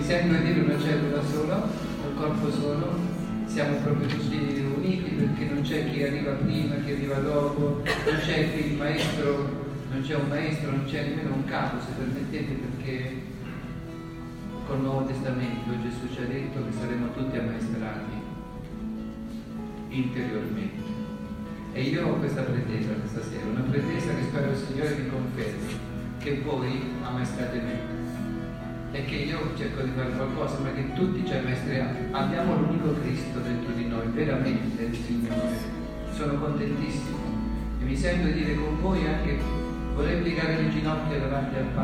sento di dire una cellula sola, un corpo solo, siamo proprio tutti uniti perché non c'è chi arriva prima, chi arriva dopo, non c'è qui il maestro, non c'è un maestro, non c'è nemmeno un capo, se permettete, perché col Nuovo Testamento Gesù ci ha detto che saremo tutti ammaestrati interiormente. E io ho questa pretesa questa sera, una pretesa che spero il Signore mi confermi, che voi ammaestrate me e che io cerco di fare qualcosa, ma che tutti ci ammaestriamo. Abbiamo l'unico Cristo dentro di noi, veramente il Signore. Sono contentissimo e mi sento di dire con voi anche, vorrei piegare le ginocchia davanti al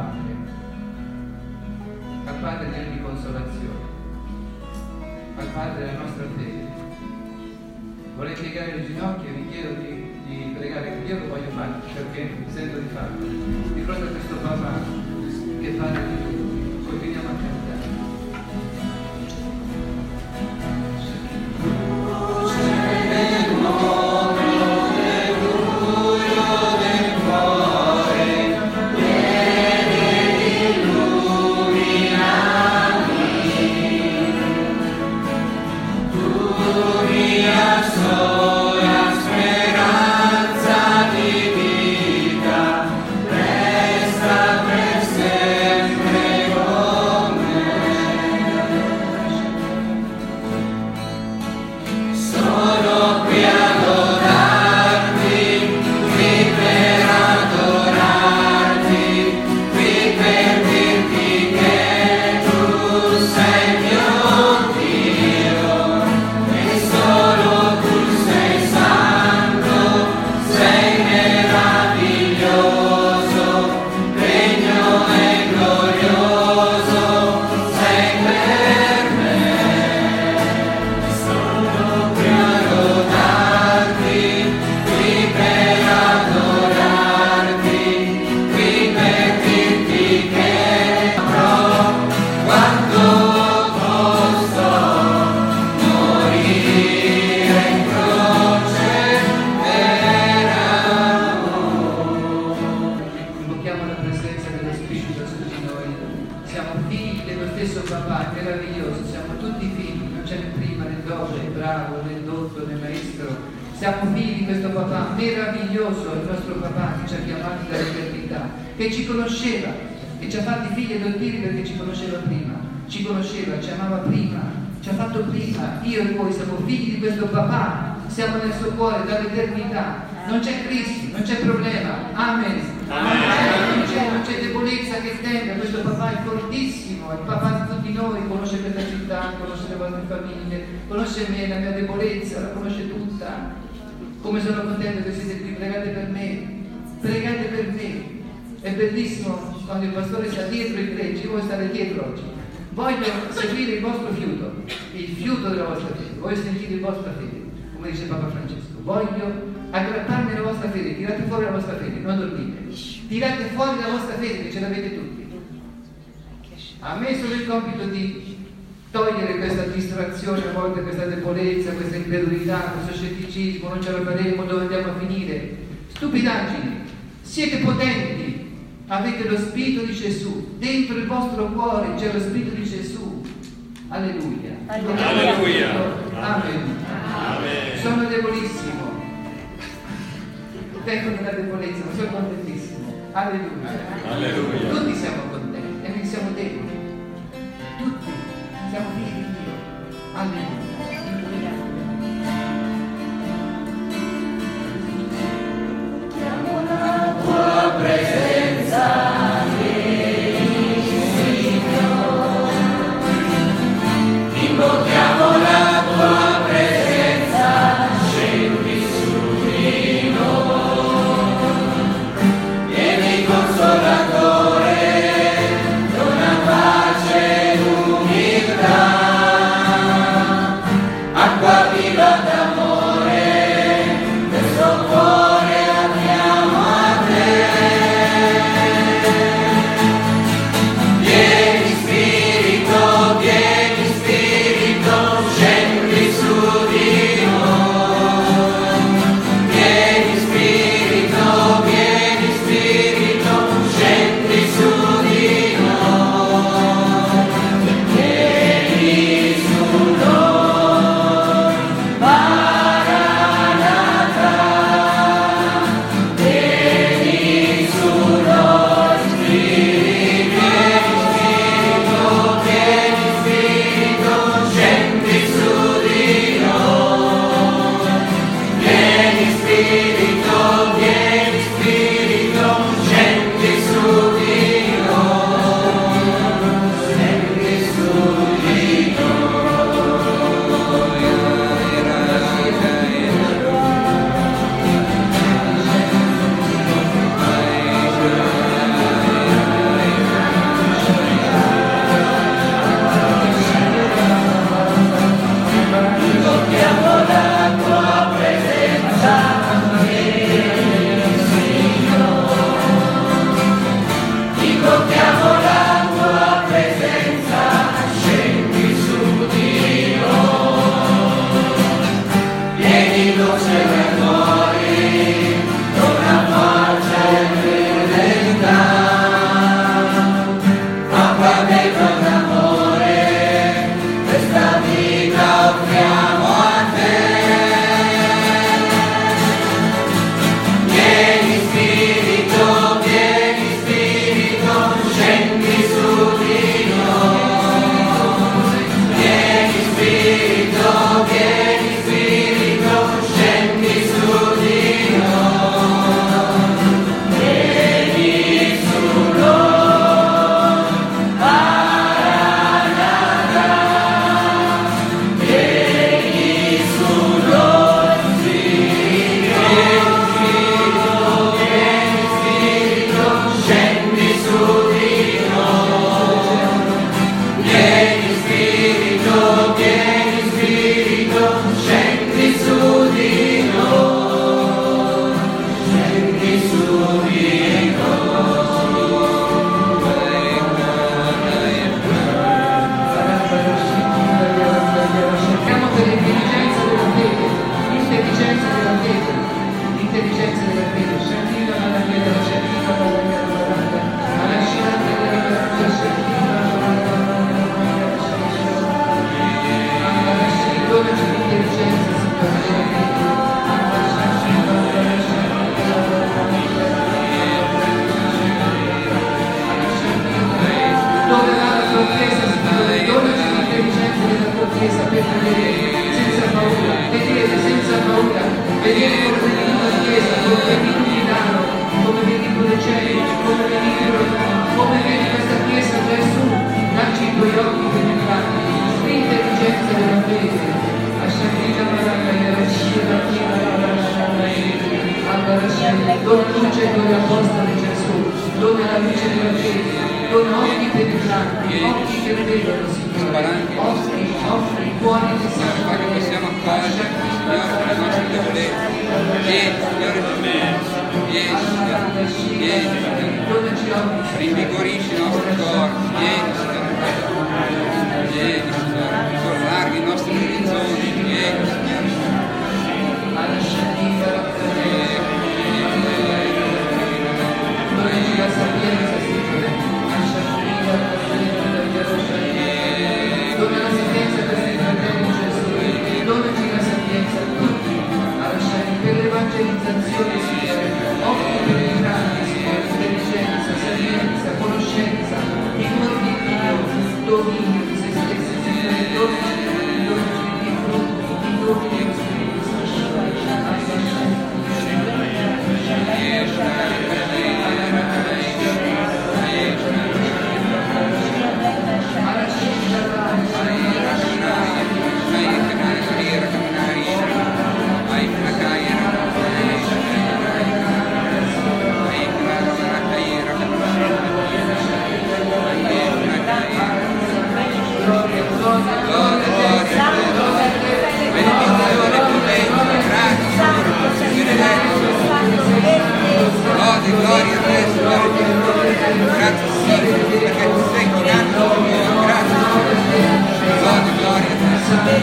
Padre di ogni consolazione, al Padre della nostra fede. Vorrei piegare le ginocchia e vi chiedo di pregare, io lo voglio fare perché sento di farlo di fronte a questo papà che parla di tutto. Continuiamo a cantare. Siamo figli di questo papà meraviglioso, il nostro papà che ci ha chiamati dall'eternità, che ci conosceva, che ci ha fatti figli adottivi perché ci conosceva prima, ci conosceva, ci amava prima, ci ha fatto prima. Io e voi siamo figli di questo papà, siamo nel suo cuore dall'eternità, non c'è crisi, non c'è problema, amen. Non c'è debolezza che tenga, questo papà è fortissimo, è il papà di tutti noi, conosce questa città, conosce le vostre famiglie, conosce me, la mia debolezza, la conosce tutta. Come sono contento che siete qui, pregate per me, è bellissimo quando il pastore sta dietro i greggi, voi state dietro oggi. Voglio seguire il vostro fiuto, il fiuto della vostra fede, voglio sentire la vostra fede, come dice Papa Francesco, voglio aggrapparmi alla vostra fede, tirate fuori la vostra fede, non dormite, tirate fuori la vostra fede che ce l'avete tutti. A me è solo il compito di togliere questa distrazione, a volte questa debolezza, questa incredulità, questo scetticismo, non ce la faremo, dove andiamo a finire? Stupidaggini, siete potenti, avete lo Spirito di Gesù, dentro il vostro cuore c'è lo Spirito di Gesù. Alleluia. Alleluia. Amen. Amen. Sono debolissimo. Tengo nella debolezza, ma sono contentissimo. Alleluia. Alleluia. Tutti siamo contenti, e noi siamo deboli. Tutti. Siamo figli di Dio. Alleluia. Chiamo la tua presenza, Signore. Invochiamo la tua presenza, scendi su di noi. Vieni consolatore, dona pace e umiltà. occhi che vedono, Signore, occhi buoni di Signore, fa che possiamo accogliere, Signore, con le nostre debolezze. Vieni, Signore Gesù. Vieni, Signore. Vieni, Signore. Rinvigorisci i nostri corpi. Vieni, Signore. Vieni, Signore. Allarghi i nostri orizzonti. Vieni, Signore. Donici la sapienza, Signore. Dona la sapienza a questi fratelli, Gesù. Donaci la sapienza a tutti, per l'evangelizzazione, Signore. Occhi per i grandi, Signore. Intelligenza, sapienza, conoscenza, timore di Dio, dominio di se stessi, Signore. Donaci di frutti, di doni dello Spirito Santo. Gloria a te, Signore Gesù. Grazie, Signore, perché tu sei chinando con noi. Grazie, Signore. Gloria a te, Signore.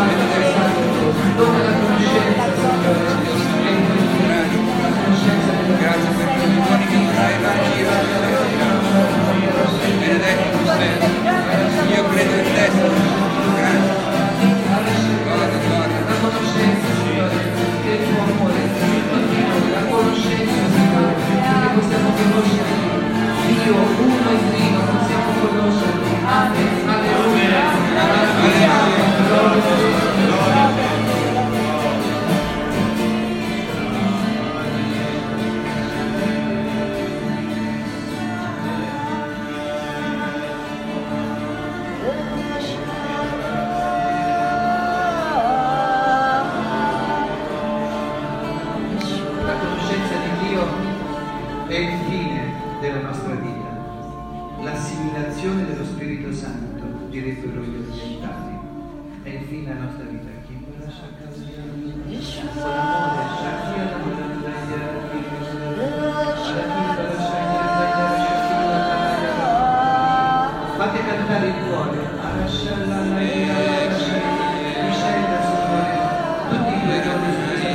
Grazie per tutti i buoni che tu hai partito. Benedetto tu sei. Io credo in te, Signore. Grazie. Gloria. La conoscenza, Signore, del tuo amore, la conoscenza, Signore, che possiamo conoscere Dio uno e trino, possiamo conoscerlo. Amen. Alleluia. La conoscenza di Dio è il fine della nostra vita, l'assimilazione dello Spirito Santo, direbbero gli orientali, è il fine della nostra vita. Chi vuole lasciare casa di fate cantare il cuore, discenda, Signore, tutti i tuoi giorni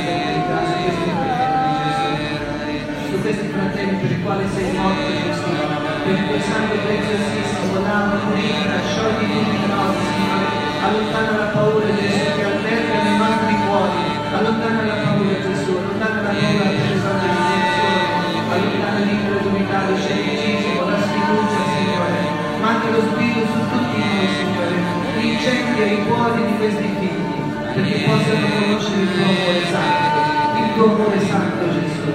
su questi fratelli per i quali sei morto, Gesù, per il tuo sangue preziosissimo, lava, purifica, sciogli tutti i nodi, Signore, allontana la paura, Gesù, che alberga nei nostri cuori, allontana la paura, Gesù, allontana la paura dell'evangelizzazione, allontana l'incredulità, lo scetticismo, la sfiducia, Signore, manda lo Spirito su tutti noi, Signore, incendia i cuori di questi figli, perché possano conoscere il tuo amore santo, Gesù.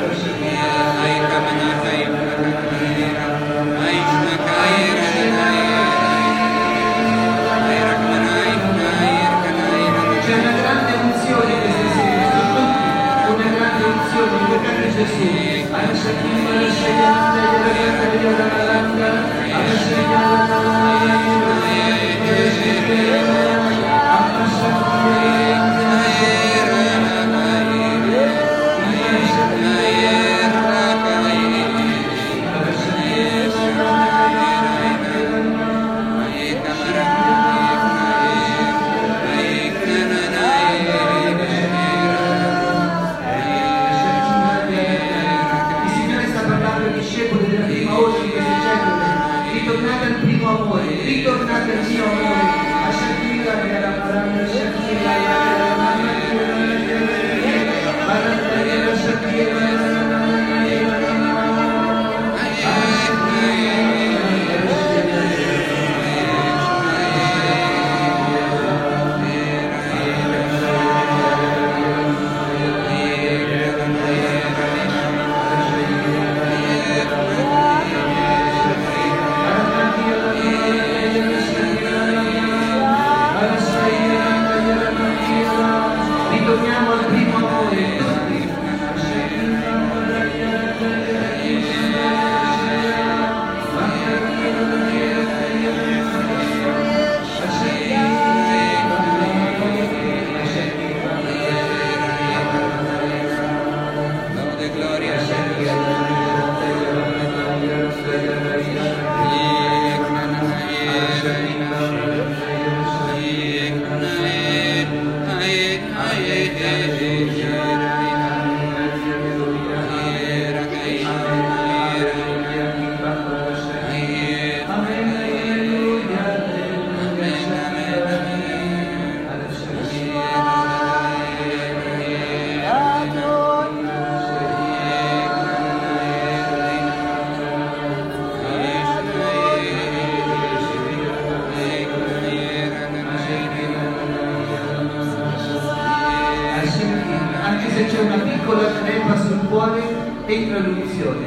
C'è una grande unzione questa sera su tutti, una grande unzione in nome di Gesù. Ritornate al primo amore, ritornate al mio amore. A Shakira, Shakira, l'unzione.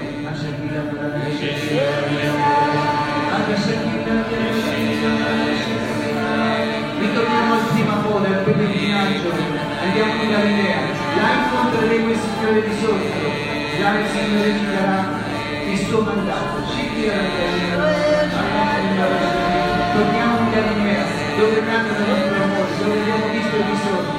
Ritorniamo al primo amore, al pellegrinaggio, andiamo in Galilea, là incontreremo il Signore di sotto, là il Signore ci darà il suo mandato. Torniamo in Galilea, dove canta il nostro amore, dove abbiamo visto il risorto.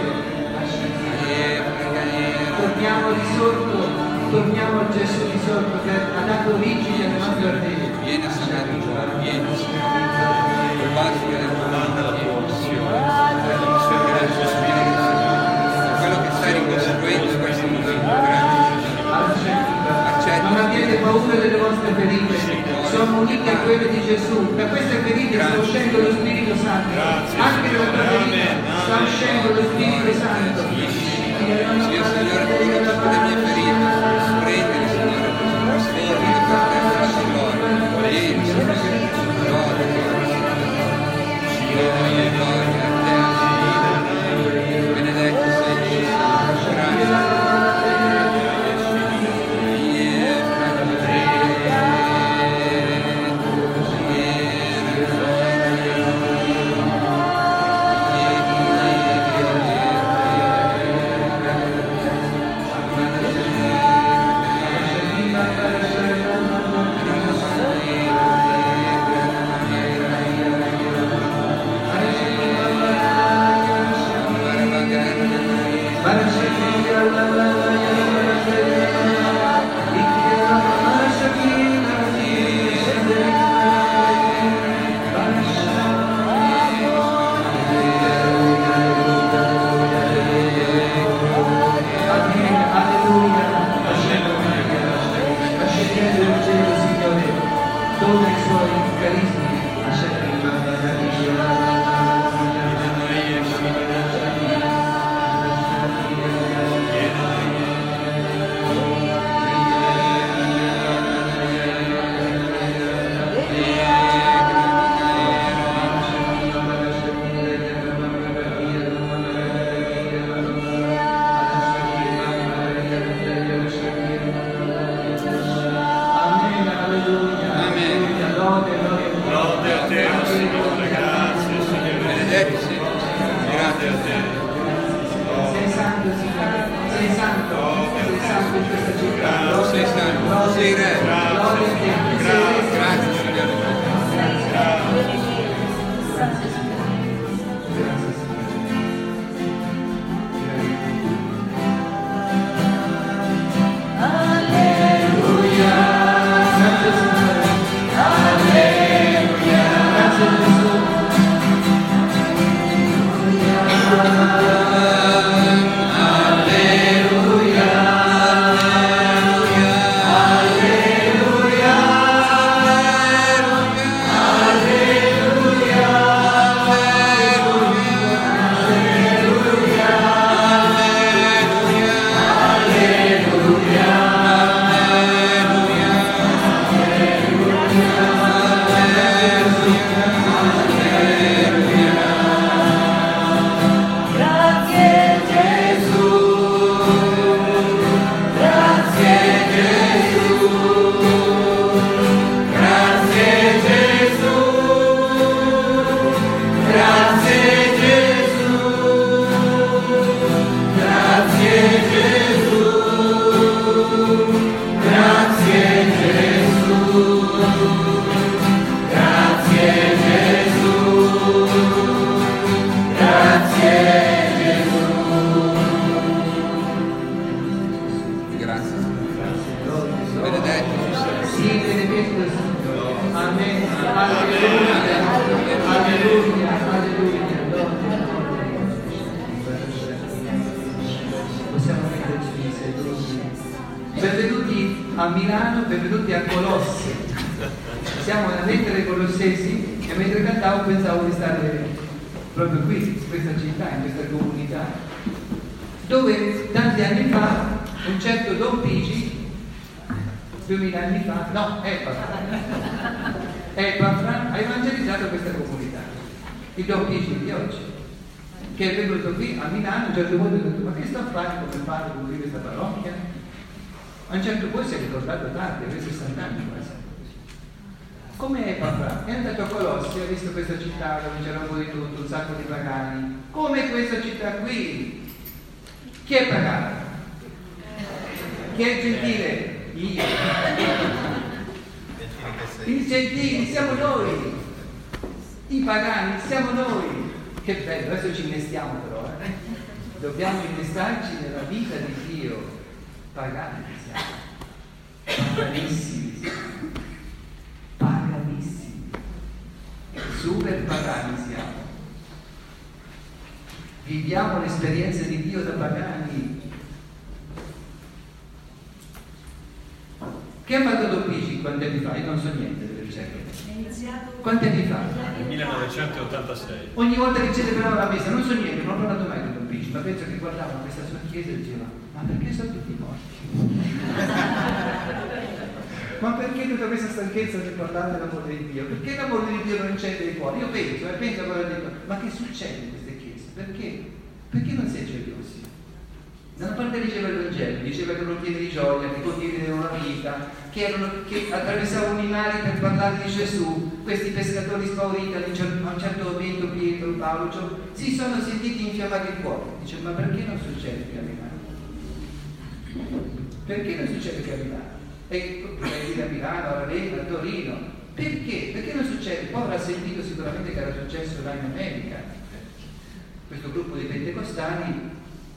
Torniamo al risorto, torniamo al Gesù risorto che ha dato origine alle nostre arterie. Vieni a sanare il cuore, vieni a sanare il cuore, basta che la quello che stai ricostruendo in questo momento, grazie. Non abbiate paura delle vostre ferite, sono unite a quelle di Gesù. Da queste ferite sta uscendo lo Spirito Santo, anche dalla tua ferita sta uscendo lo Spirito Santo. Io, Signore, ti riconosco le mie ferite, prendili, Signore, trasformili per te, per la tua gloria. Vieni, Signore, gloria, gloria, gloria a te. Benedetto sei Gesù, grazie. Benvenuti a Milano, benvenuti a Colosse. Siamo nella lettera ai Colossesi e mentre cantavo pensavo di stare proprio qui, in questa città, in questa comunità, dove tanti anni fa un certo Don Pigi, 2000 anni fa, no, Epafra ha evangelizzato questa comunità, il Don Pigi di oggi, che è venuto qui a Milano. A un certo punto ha detto: ma che sto a fare come padre con questa parrocchia? A un certo punto si è ricordato tardi, aveva 60 anni quasi. Come papà? È andato a Colossi, ha visto questa città dove c'era un po' di tutto, un sacco di pagani. Come questa città qui? Chi è pagano? Chi è gentile? Io. I gentili siamo noi. I pagani siamo noi. Che bello, adesso ci innestiamo però. Dobbiamo innestarci nella vita di Dio. Pagani siamo. Paganissimi siamo. Paganissimi. Super pagani siamo. Viviamo l'esperienza di Dio da pagani. Che ha fatto Doppi 50 anni fa? Io non so niente delle ricerche. Quanti anni fa? Nel 1986. Ogni volta che celebrava la messa, non so niente, non ho parlato mai di Doppi, ma penso che guardava questa sua chiesa e diceva: ma perché sono tutti morti? Ma perché tutta questa stanchezza di parlare dell'amore di Dio? Perché l'amore di Dio non incende i cuori? Io penso a quello che ho detto: ma che succede in queste chiese? Perché? Perché non si è gelosi? Da una parte diceva il Vangelo, diceva che erano pieni di gioia, che condividevano la vita, che attraversavano i mari per parlare di Gesù. Questi pescatori spauriti a un certo momento, Pietro, Paolo, si sono sentiti infiammare il cuore. Dice: ma perché non succede più a Milano? Perché non succede più a Milano? E a Milano, a Ravenna, a Torino. Perché? Perché non succede? Poi avrà sentito sicuramente che era successo là in America. Questo gruppo di pentecostali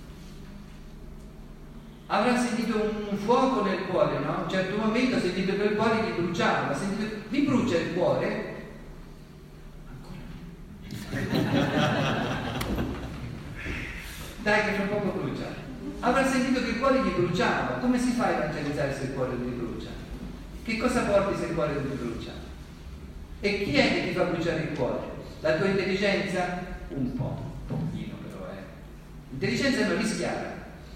avrà sentito un fuoco nel cuore, no? A un certo momento ha sentito che il cuore gli bruciava, vi brucia il cuore? Dai che fra poco brucia. Avrà sentito che il cuore gli bruciava. Come si fa a evangelizzare se il cuore non gli brucia? Che cosa porti se il cuore non ti brucia? E chi è che ti fa bruciare il cuore? La tua intelligenza? Un pochino però, L'intelligenza non rischiara.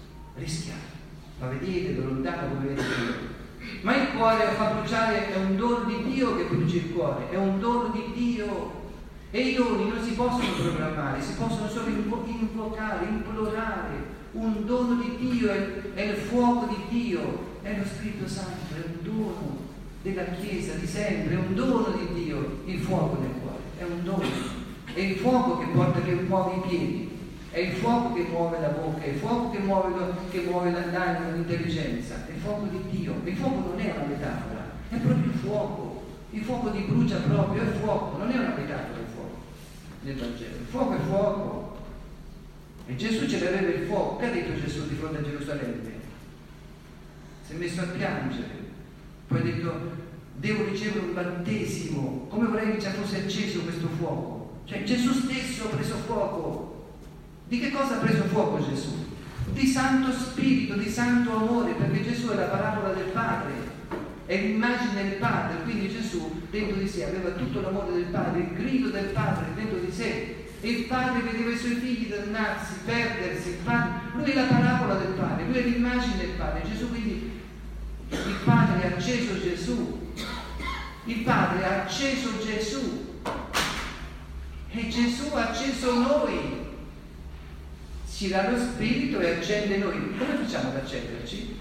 Ma vedete da lontano come vede Dio. Ma il cuore fa bruciare, è un dono di Dio che brucia il cuore, è un dono di Dio. E i doni non si possono programmare, si possono solo invocare, implorare. Un dono di Dio è il fuoco di Dio, è lo Spirito Santo, è un dono della Chiesa di sempre, è un dono di Dio, il fuoco nel cuore, è un dono. È il fuoco che muove i piedi. È il fuoco che muove la bocca, è il fuoco che muove l'anima, l'intelligenza, è il fuoco di Dio. Il fuoco non è una metafora, è proprio il fuoco ti brucia proprio, è fuoco, non è una metafora il fuoco nel Vangelo, il fuoco è fuoco. E Gesù ce l'aveva il fuoco. Che ha detto Gesù di fronte a Gerusalemme? Si è messo a piangere, poi ha detto: devo ricevere un battesimo, come vorrei che ci fosse acceso questo fuoco. Cioè Gesù stesso ha preso fuoco. Di che cosa ha preso fuoco Gesù? Di Santo Spirito, di Santo Amore, perché Gesù è la parabola del Padre, è l'immagine del Padre, quindi Gesù dentro di sé aveva tutto l'amore del Padre, il grido del Padre dentro di sé, e il Padre vedeva i suoi figli dannarsi, perdersi, lui è la parabola del Padre, lui è l'immagine del Padre. Gesù quindi, il Padre ha acceso Gesù, il Padre ha acceso Gesù e Gesù ha acceso noi. Ci dà lo Spirito e accende noi. Come facciamo ad accenderci?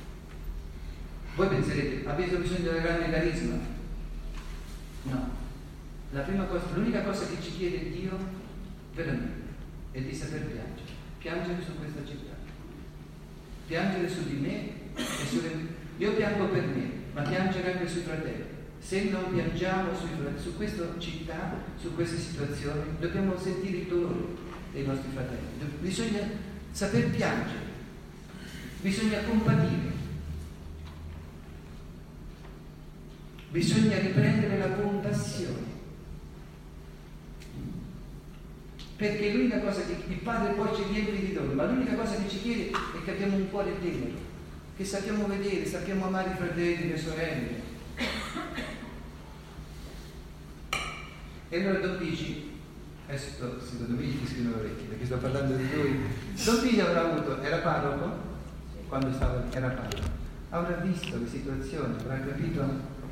Voi penserete: avete bisogno di un grande carisma? No. L'unica cosa che ci chiede Dio veramente è di saper piangere. Piangere su questa città. Piangere su di me e io piango per me, ma piangere anche sui fratelli. Se non piangiamo su questa città, su queste situazioni, dobbiamo sentire il dolore dei nostri fratelli. Bisogna saper piangere, bisogna compatire, bisogna riprendere la compassione, perché l'unica cosa che il Padre poi ci riempie di dono, ma l'unica cosa che ci chiede è che abbiamo un cuore tenero, che sappiamo vedere, sappiamo amare i fratelli, le sorelle. E allora Don Pigi, adesso secondo me gli fischiano le orecchie perché sto parlando di lui. Don Pigi era parroco, quando era parroco, avrà visto le situazioni, avrà capito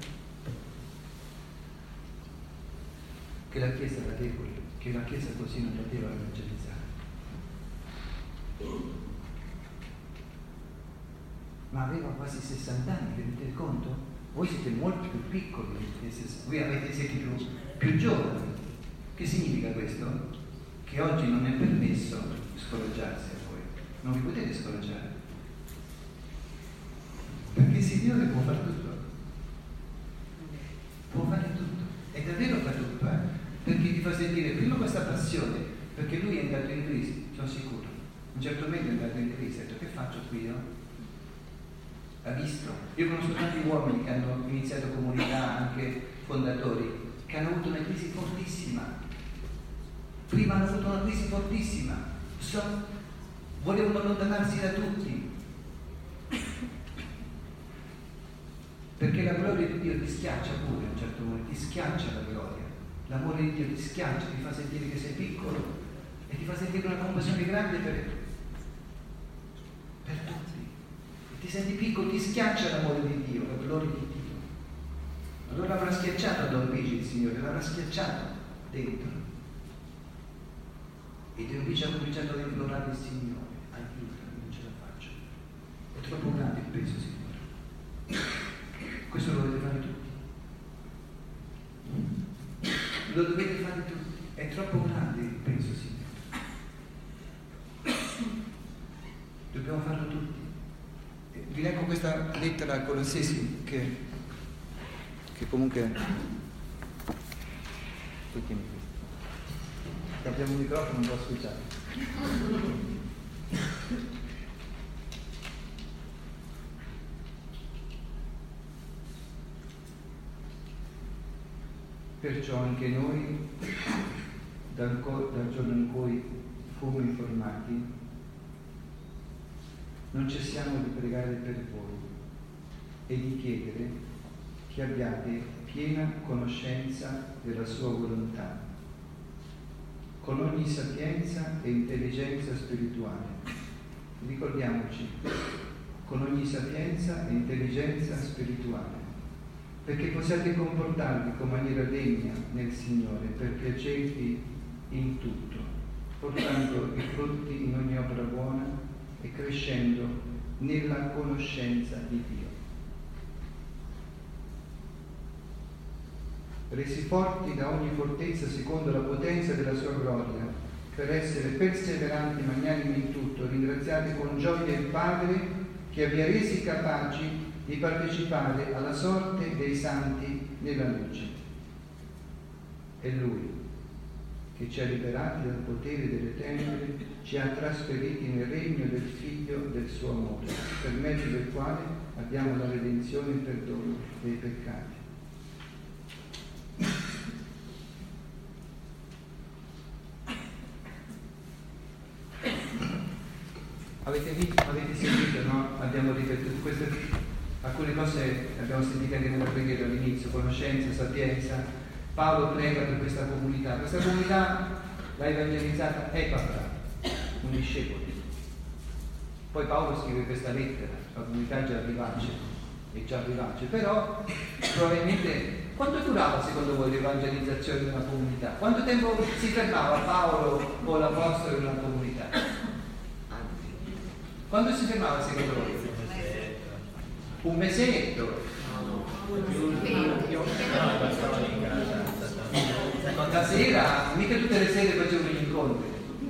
che la Chiesa era debole, che la Chiesa così non poteva evangelizzare. ma aveva quasi 60 anni, vi rendete conto? Voi siete molto più siete più giovani. Che significa questo? Che oggi non è permesso scoraggiarsi a voi, non vi potete scoraggiare, perché il Signore può fare tutto, e davvero fa tutto, perché ti fa sentire prima questa passione, perché lui è andato in crisi, sono sicuro, a un certo momento è andato in crisi, ha detto che faccio qui io? Ha visto? Io conosco tanti uomini che hanno iniziato comunità, anche fondatori, che hanno avuto una crisi fortissima. Prima hanno avuto una crisi fortissima, volevano allontanarsi da tutti, perché la gloria di Dio ti schiaccia pure a un certo momento, ti schiaccia la gloria, l'amore di Dio ti schiaccia, ti fa sentire che sei piccolo e ti fa sentire una compassione grande per tutti, e ti senti piccolo, ti schiaccia l'amore di Dio, la gloria di Dio. Allora l'avrà schiacciato a Don Luigi il Signore, l'avrà schiacciato dentro. E Don Luigi ha cominciato ad implorare il Signore, aiutami, non ce la faccio, è troppo grande il peso, Signore. Questo lo dovete fare tutti, lo dovete fare tutti, è troppo grande il peso, Signore. Dobbiamo farlo tutti. Vi leggo questa lettera a Colossesi che comunque abbiamo un microfono, non può ascoltare. Perciò anche noi, dal giorno in cui fummo informati, non cessiamo di pregare per voi e di chiedere che abbiate piena conoscenza della sua volontà, con ogni sapienza e intelligenza spirituale. Ricordiamoci, con ogni sapienza e intelligenza spirituale, perché possiate comportarvi con maniera degna nel Signore, per piacervi in tutto, portando i frutti in ogni opera buona e crescendo nella conoscenza di Dio. Resi forti da ogni fortezza secondo la potenza della sua gloria, per essere perseveranti e magnanimi in tutto, ringraziate con gioia il Padre che vi ha resi capaci di partecipare alla sorte dei santi nella luce. È Lui che ci ha liberati dal potere delle tenebre, ci ha trasferiti nel regno del Figlio del suo amore, per mezzo del quale abbiamo la redenzione e il perdono dei peccati. Avete sentito, no? Abbiamo ripetuto alcune cose, abbiamo sentito anche nella preghiera all'inizio: conoscenza, sapienza. Paolo prega per questa comunità l'ha evangelizzata Epafra, un discepolo. Poi Paolo scrive questa lettera, la comunità già vivace, però probabilmente quanto durava secondo voi l'evangelizzazione di una comunità? Quanto tempo si fermava Paolo o l'apostolo in una comunità? Quando si fermava secondo voi? Un mesetto? La sera, mica tutte le sere facevano gli incontri,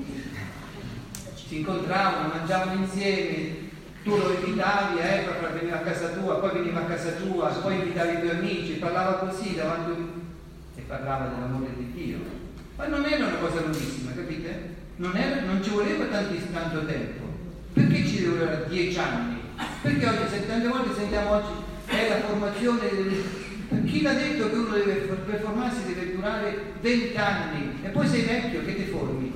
si incontravano, mangiavano insieme, tu lo invitavi per venire a casa tua, poi veniva a casa tua, poi invitavi i tuoi amici, parlava così davanti e parlava dell'amore di Dio. Ma non era una cosa lunghissima, capite? Non ci voleva tanto tempo. Perché ci deve 10 anni? Perché oggi, tante volte sentiamo oggi, è la formazione chi l'ha detto che uno per formarsi deve durare 20 anni e poi sei vecchio che ti formi?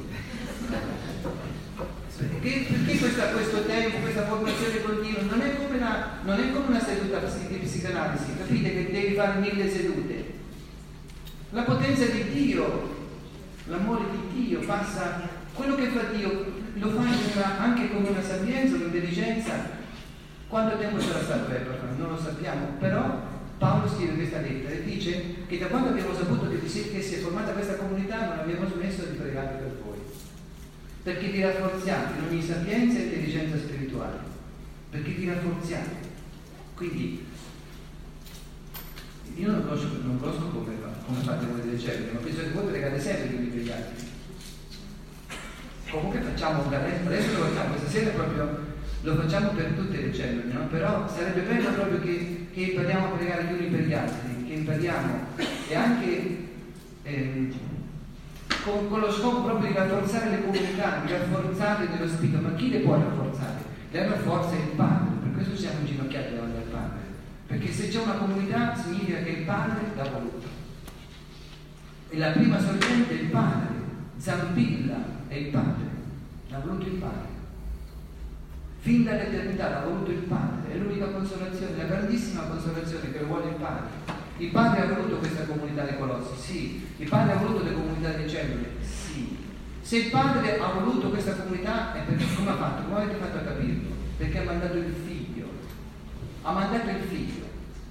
Perché questo tempo, questa formazione continua? Non è come una seduta di psicanalisi, capite che devi fare 1000 sedute. La potenza di Dio, l'amore di Dio passa, quello che fa Dio lo fa anche con una sapienza, un'intelligenza. Quanto tempo sarà stato Epafra? Non lo sappiamo, però Paolo scrive questa lettera e dice che da quando abbiamo saputo che si è formata questa comunità non abbiamo smesso di pregare per voi, perché vi rafforziate in ogni sapienza e intelligenza spirituale, perché vi rafforziate. Quindi io non conosco come fate voi delle cellule, ma penso che voi pregate sempre gli uni per gli altri. Comunque facciamo adesso lo facciamo, questa sera proprio lo facciamo per tutte le cellule, no? Però sarebbe bello proprio che impariamo a pregare gli uni per gli altri, che impariamo e anche con lo scopo proprio di rafforzare le comunità, di rafforzarle nello spirito. Ma chi le può rafforzare? Le rafforza il Padre, per questo siamo inginocchiati davanti al Padre, perché se c'è una comunità significa che il Padre l'ha voluto. E la prima sorgente è il Padre, Zampilla è il Padre, l'ha voluto il Padre. Fin dall'eternità l'ha voluto il Padre, è l'unica consolazione, la grandissima consolazione che vuole il Padre. Il Padre ha voluto questa comunità dei Colossi, sì. Il Padre ha voluto le comunità delle cellule, sì. Se il Padre ha voluto questa comunità è perché come ha fatto? Come avete fatto a capirlo? Perché ha mandato il Figlio. Ha mandato il Figlio.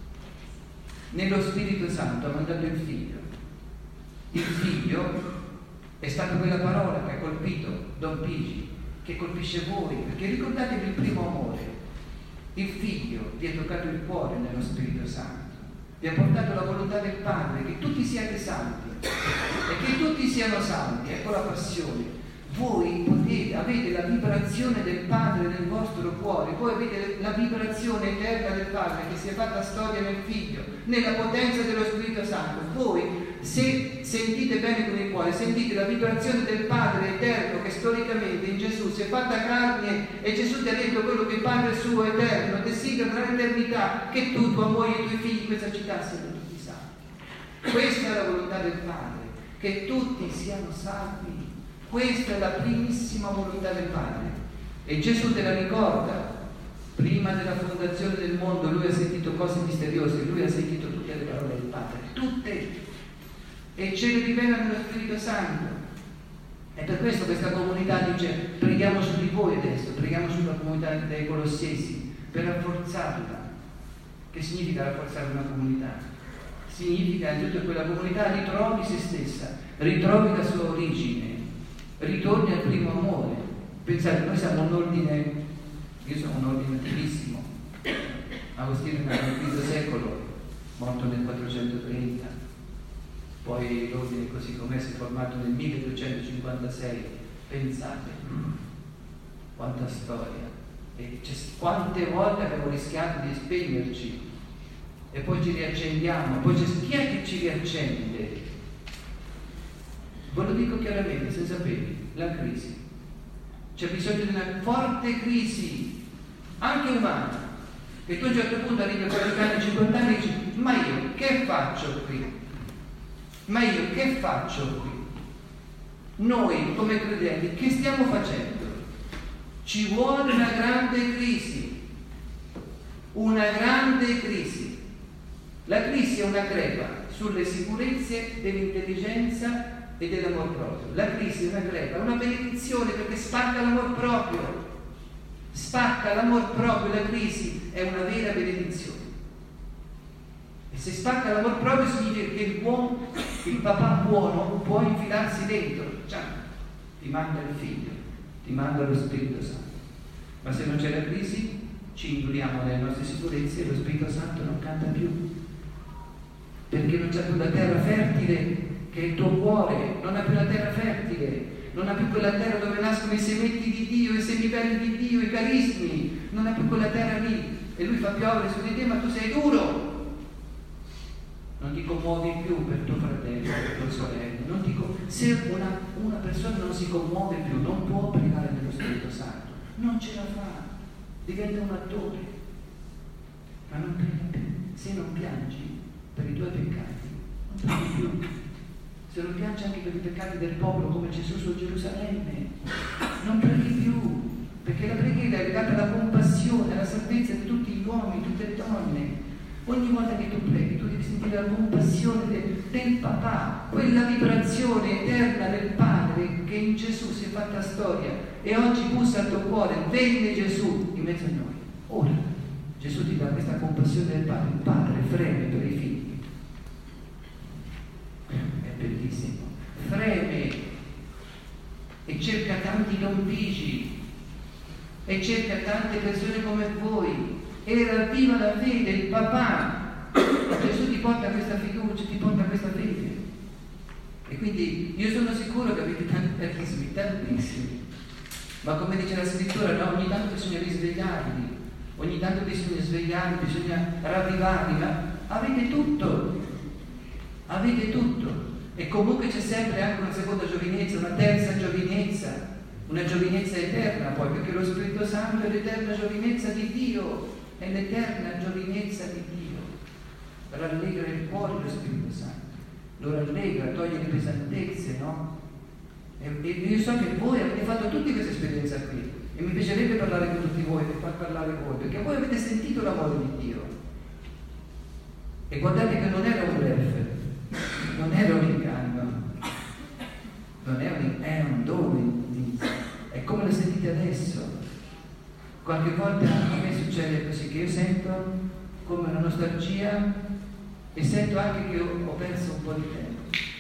Nello Spirito Santo ha mandato il Figlio. Il Figlio è stata quella parola che ha colpito Don Pigi, che colpisce voi, perché ricordatevi il primo amore. Il Figlio vi ha toccato il cuore nello Spirito Santo, vi ha portato la volontà del Padre, che tutti siate santi e che tutti siano santi. Ecco la passione. Voi avete la vibrazione del Padre nel vostro cuore, voi avete la vibrazione eterna del Padre che si è fatta storia nel Figlio, nella potenza dello Spirito Santo. Voi, se sentite bene con il cuore, sentite la vibrazione del Padre eterno che storicamente in Gesù si è fatta carne, e Gesù ti ha detto quello che il Padre suo eterno desidera dall'eternità, che tu, tua moglie e i tuoi figli in questa città siano tutti salvi. Questa è la volontà del Padre, che tutti siano salvi. Questa è la primissima volontà del Padre. E Gesù te la ricorda. Prima della fondazione del mondo lui ha sentito cose misteriose, lui ha sentito tutte le parole del Padre, tutte, e ce le rivela nello Spirito Santo. E per questo questa comunità dice: preghiamo su di voi adesso, preghiamo sulla comunità dei Colossesi per rafforzarla. Che significa rafforzare una comunità? Significa innanzitutto che quella comunità ritrovi se stessa, ritrovi la sua origine, ritorni al primo amore. Pensate, noi siamo un ordine, io sono un ordine antichissimo. Agostino nel V secolo, morto nel 430, poi l'ordine così com'è si è formato nel 1256. Pensate, quanta storia, e quante volte abbiamo rischiato di spegnerci e poi ci riaccendiamo, poi chi è che ci riaccende? Ve lo dico chiaramente, senza peli, la crisi. C'è bisogno di una forte crisi, anche umana, che tu a un certo punto arrivi a 40 anni, 50 anni e dici: ma io che faccio qui? Ma io che faccio qui? Noi come credenti che stiamo facendo? Ci vuole una grande crisi, una grande crisi. La crisi è una crepa sulle sicurezze dell'intelligenza e dell'amor proprio. La crisi è una crepa, una benedizione, perché spacca l'amor proprio, spacca l'amor proprio. La crisi è una vera benedizione, e se spacca l'amor proprio significa che il papà buono può infilarsi dentro, cioè, ti manda il Figlio, ti manda lo Spirito Santo. Ma se non c'è la crisi ci induliamo nelle nostre sicurezze e lo Spirito Santo non canta più, perché non c'è più la terra fertile che è il tuo cuore, non ha più la terra fertile, non ha più quella terra dove nascono i sementi di Dio, i semivelli di Dio, i carismi, non ha più quella terra lì, e lui fa piovere su di te, ma tu sei duro, non ti commuovi più per tuo fratello, per tua sorella, se una persona non si commuove più, non può pregare nello Spirito Santo, non ce la fa, diventa un attore, ma non prega più. Se non piangi per i tuoi peccati, non preghi più. Se non piangi anche per i peccati del popolo come Gesù su Gerusalemme, non preghi più, perché la preghiera è legata alla compassione, alla salvezza di tutti gli uomini, tutte le donne. Ogni volta che tu preghi, tu devi sentire la compassione del papà, quella vibrazione eterna del Padre che in Gesù si è fatta storia e oggi bussa al tuo cuore. Venne Gesù in mezzo a noi. Ora Gesù ti dà questa compassione del Padre. Il Padre freme per i figli. È bellissimo. Freme e cerca tanti Don Pigi e cerca tante persone come voi. Era viva la fede, il papà. Gesù ti porta questa fiducia, ti porta questa fede. E quindi io sono sicuro che avete tanti battesimi, tantissimi. Ma come dice la scrittura, no? Ogni tanto bisogna risvegliarli, ogni tanto bisogna svegliarli, bisogna ravvivarli, ma avete tutto. Avete tutto. E comunque c'è sempre anche una seconda giovinezza, una terza giovinezza, una giovinezza eterna poi, perché lo Spirito Santo è l'eterna giovinezza di Dio, è l'eterna giovinezza di Dio. Rallegra il cuore lo Spirito Santo, lo rallegra, toglie le pesantezze, no? E io so che voi avete fatto tutte queste esperienze qui e mi piacerebbe parlare con tutti voi, per far parlare voi, perché voi avete sentito l'amore di Dio. E guardate che non era un bluff, non era un inganno, non era un dono, è come lo sentite adesso. Qualche volta a me succede così che io sento come una nostalgia e sento anche che ho perso un po' di tempo.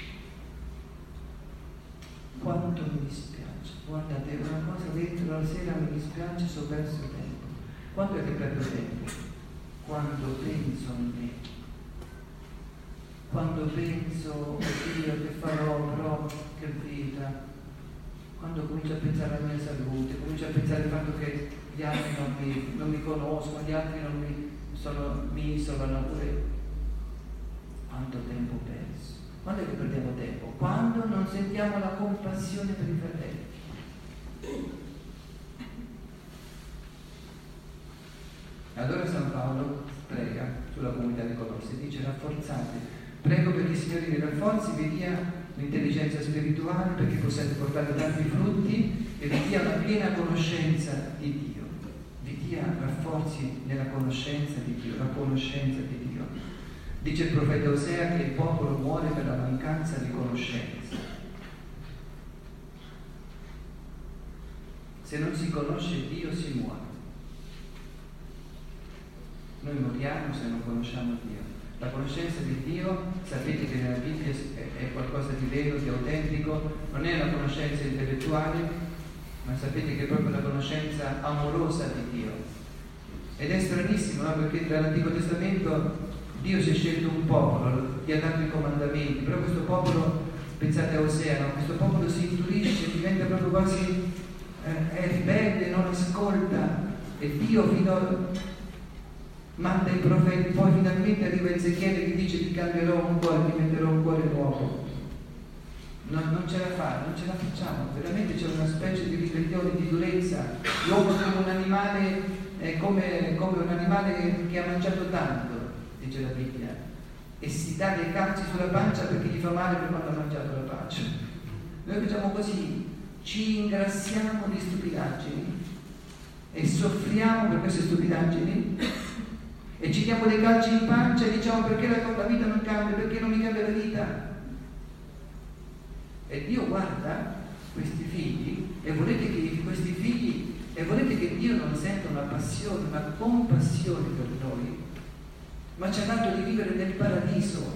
Quanto mi dispiace, guardate, una cosa dentro la sera mi dispiace se ho perso tempo. Quando è che perdo tempo? Quando penso a me. Quando penso, Dio, che farò, però che vita. Quando comincio a pensare alla mia salute, comincio a pensare al fatto che gli altri non mi conoscono, gli altri mi isolano, pure quanto tempo ho perso. Quando è che perdiamo tempo? Quando non sentiamo la compassione per i fratelli. Allora San Paolo prega sulla comunità di Colossi, dice: rafforzate, prego per gli signori dei rafforzi, vi dia l'intelligenza spirituale perché possiate portare tanti frutti e vi dia una piena conoscenza di Dio, vi dia rafforzi nella conoscenza di Dio, la conoscenza di Dio. Dice il profeta Osea che il popolo muore per la mancanza di conoscenza. Se non si conosce Dio si muore. Noi moriamo se non conosciamo Dio. La conoscenza di Dio, sapete che nella Bibbia è qualcosa di vero, di autentico, non è una conoscenza intellettuale, ma sapete che è proprio la conoscenza amorosa di Dio. Ed è stranissimo, no? Perché dall'Antico Testamento Dio si è scelto un popolo, gli ha dato i comandamenti, però questo popolo, pensate a Osea, no? Questo popolo si inturisce, diventa proprio quasi è ribelle, non ascolta, e Dio manda i profeti, poi finalmente arriva Ezechiele che dice: ti cambierò un cuore, ti metterò un cuore nuovo. Non ce la fa, non ce la facciamo, veramente c'è una specie di ribellione, di durezza. L'uomo è come un animale, come un animale che ha mangiato tanto, dice la Bibbia, e si dà dei calci sulla pancia perché gli fa male per quando ha mangiato la pancia. Noi facciamo così, ci ingrassiamo di stupidaggini e soffriamo per queste stupidaggini e ci diamo dei calci in pancia e diciamo: perché la vita non cambia, perché non mi cambia la vita? E Dio guarda questi figli e volete che Dio non senta una passione, una compassione per noi, ma ci ha dato di vivere nel paradiso.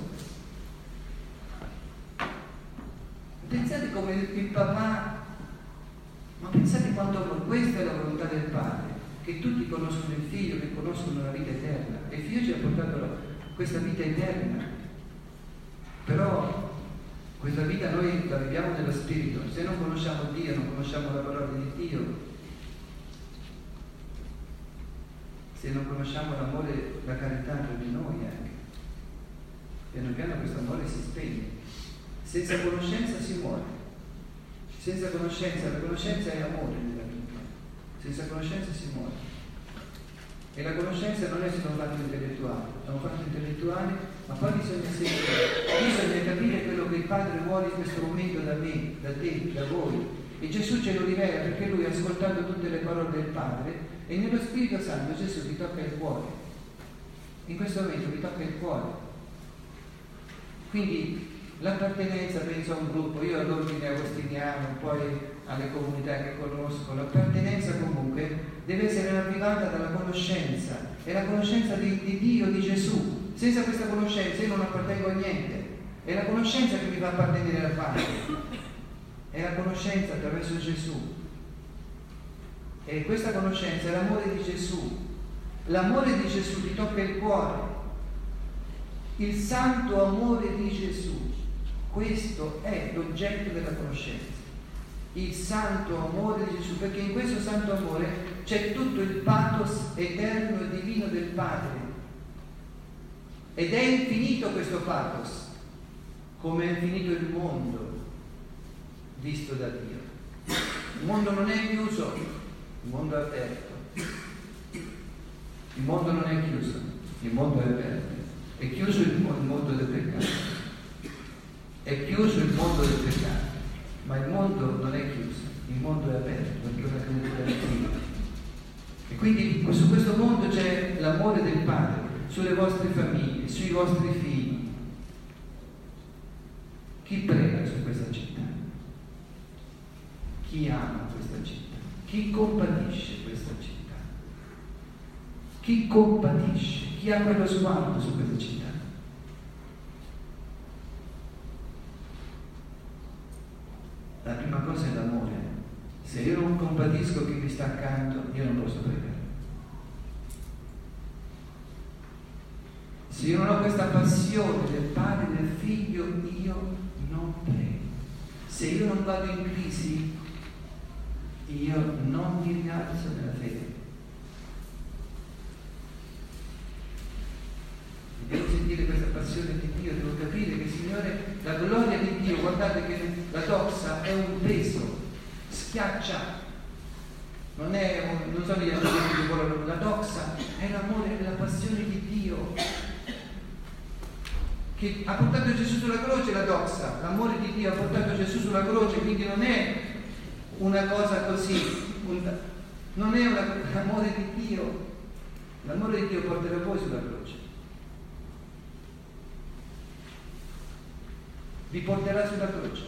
Pensate come il papà, ma pensate quanto questa è la volontà del Padre, che tutti conoscono il Figlio, che conoscono la vita eterna, e il Figlio ci ha portato questa vita eterna. Però questa vita noi la viviamo nello Spirito. Se non conosciamo Dio, non conosciamo la parola di Dio, se non conosciamo l'amore, la carità tra di noi anche, piano piano questo amore si spegne. Senza conoscenza si muore. Senza conoscenza, la conoscenza è amore nella vita. Senza conoscenza si muore. E la conoscenza non è solo un fatto intellettuale, è un fatto intellettuale, ma poi bisogna sentire, bisogna capire quello che il Padre vuole in questo momento da me, da te, da voi. E Gesù ce lo rivela perché Lui ha ascoltato tutte le parole del Padre e nello Spirito Santo Gesù ti tocca il cuore. In questo momento ti tocca il cuore. Quindi l'appartenenza, penso a un gruppo, io all'ordine agostiniano, poi alle comunità che conosco, l'appartenenza comunque deve essere arrivata dalla conoscenza, è la conoscenza di Dio, di Gesù. Senza questa conoscenza io non appartengo a niente, è la conoscenza che mi fa appartenere al Padre, è la conoscenza attraverso Gesù. E questa conoscenza è l'amore di Gesù. L'amore di Gesù ti tocca il cuore. Il santo amore di Gesù. Questo è l'oggetto della conoscenza. Il santo amore di Gesù, perché in questo santo amore c'è tutto il pathos eterno e divino del Padre. Ed è infinito questo pathos, come è infinito il mondo visto da Dio. Il mondo non è chiuso, il mondo è aperto. Il mondo non è chiuso, il mondo è aperto. È chiuso il mondo del peccato. È chiuso il mondo del peccato, ma il mondo non è chiuso, il mondo è aperto, perché è una creatura divina. E quindi su questo mondo c'è l'amore del Padre, sulle vostre famiglie, sui vostri figli. Chi prega su questa città? Chi ama questa città? Chi compatisce questa città? Chi compatisce? Chi ha quello sguardo su questa città? La prima cosa è l'amore. Se io non compatisco chi mi sta accanto, io non posso pregare. Se io non ho questa passione del Padre e del Figlio, io non prego. Se io non vado in crisi, io non mi rialzo nella fede. Devo sentire questa passione di Dio, devo capire che, Signore, la gloria di Dio, guardate che la doxa è un peso, schiaccia, non sono gli amici che volano, la doxa è l'amore e la passione di Dio che ha portato Gesù sulla croce. La doxa, l'amore di Dio ha portato Gesù sulla croce, quindi non è una cosa così, non è l'amore di Dio. L'amore di Dio porterà voi sulla croce, vi porterà sulla croce,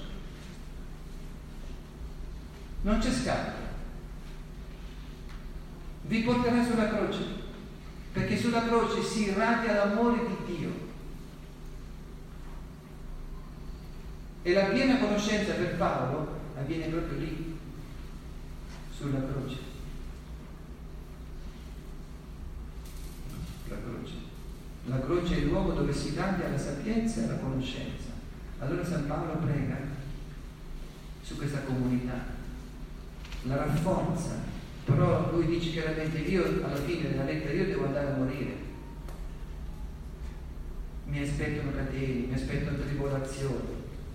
non c'è scatto, vi porterà sulla croce, perché sulla croce si irradia l'amore di Dio. E la piena conoscenza per Paolo avviene proprio lì, sulla croce. La croce è il luogo dove si cambia la sapienza e la conoscenza. Allora San Paolo prega su questa comunità, la rafforza, però lui dice chiaramente: io alla fine della lettera io devo andare a morire, mi aspettano catene, mi aspettano tribolazioni.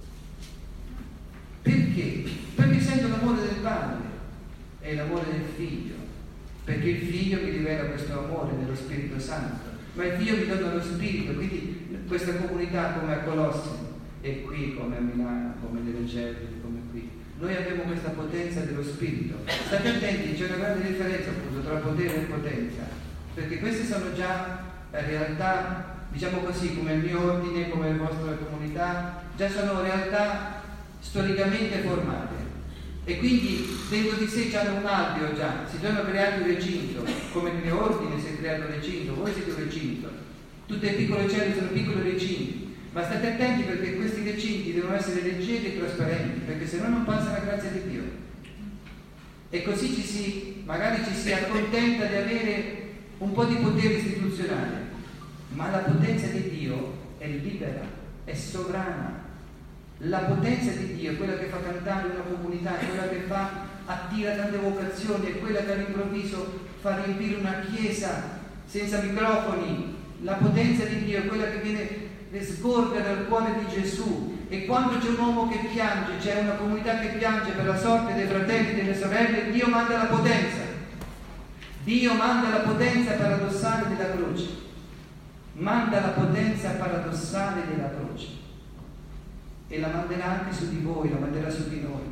Perché? Perché sento l'amore del Padre e l'amore del Figlio, perché il Figlio mi rivela questo amore nello Spirito Santo, ma il Figlio mi dona lo Spirito. Quindi questa comunità, come a Colossi e qui come a Milano, come nelle Gelli, come qui, noi abbiamo questa potenza dello Spirito. State attenti, c'è una grande differenza appunto tra potere e potenza, perché queste sono già realtà, diciamo così, come il mio ordine, come la vostra comunità, già sono realtà storicamente formate, e quindi dentro di sé hanno un alveo già, si sono creati un recinto, come il mio ordine si è creato un recinto, voi siete un recinto, tutte le piccole cellule sono piccoli recinti, ma state attenti perché questi recinti devono essere leggeri e trasparenti, perché se no non passa la grazia di Dio. E così magari ci si accontenta di avere un po' di potere istituzionale, ma la potenza di Dio è libera, è sovrana. La potenza di Dio è quella che fa cantare una comunità, è quella che attira tante vocazioni, è quella che all'improvviso fa riempire una chiesa senza microfoni. La potenza di Dio è quella che sgorga dal cuore di Gesù, e quando c'è un uomo che piange, c'è una comunità che piange per la sorte dei fratelli e delle sorelle, Dio manda la potenza. Dio manda la potenza paradossale della croce, manda la potenza paradossale della croce, e la manderà anche su di voi, la manderà su di noi.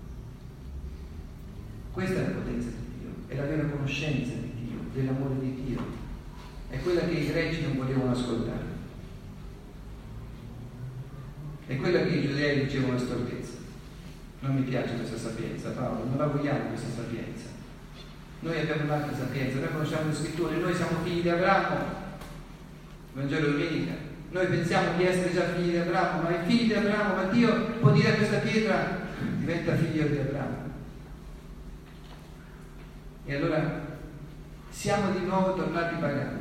Questa è la potenza di Dio, è la vera conoscenza di Dio, dell'amore di Dio, è quella che i greci non volevano ascoltare, è quella che i giudei dicevano una stoltezza. Non mi piace questa sapienza, Paolo, non la vogliamo questa sapienza. Noi abbiamo un'altra sapienza, noi conosciamo le scritture, noi siamo figli di Abramo, Vangelo domenica. Noi pensiamo di essere già figli di Abramo, ma i figli di Abramo, ma Dio può dire a questa pietra: diventa figlio di Abramo. E allora siamo di nuovo tornati pagani.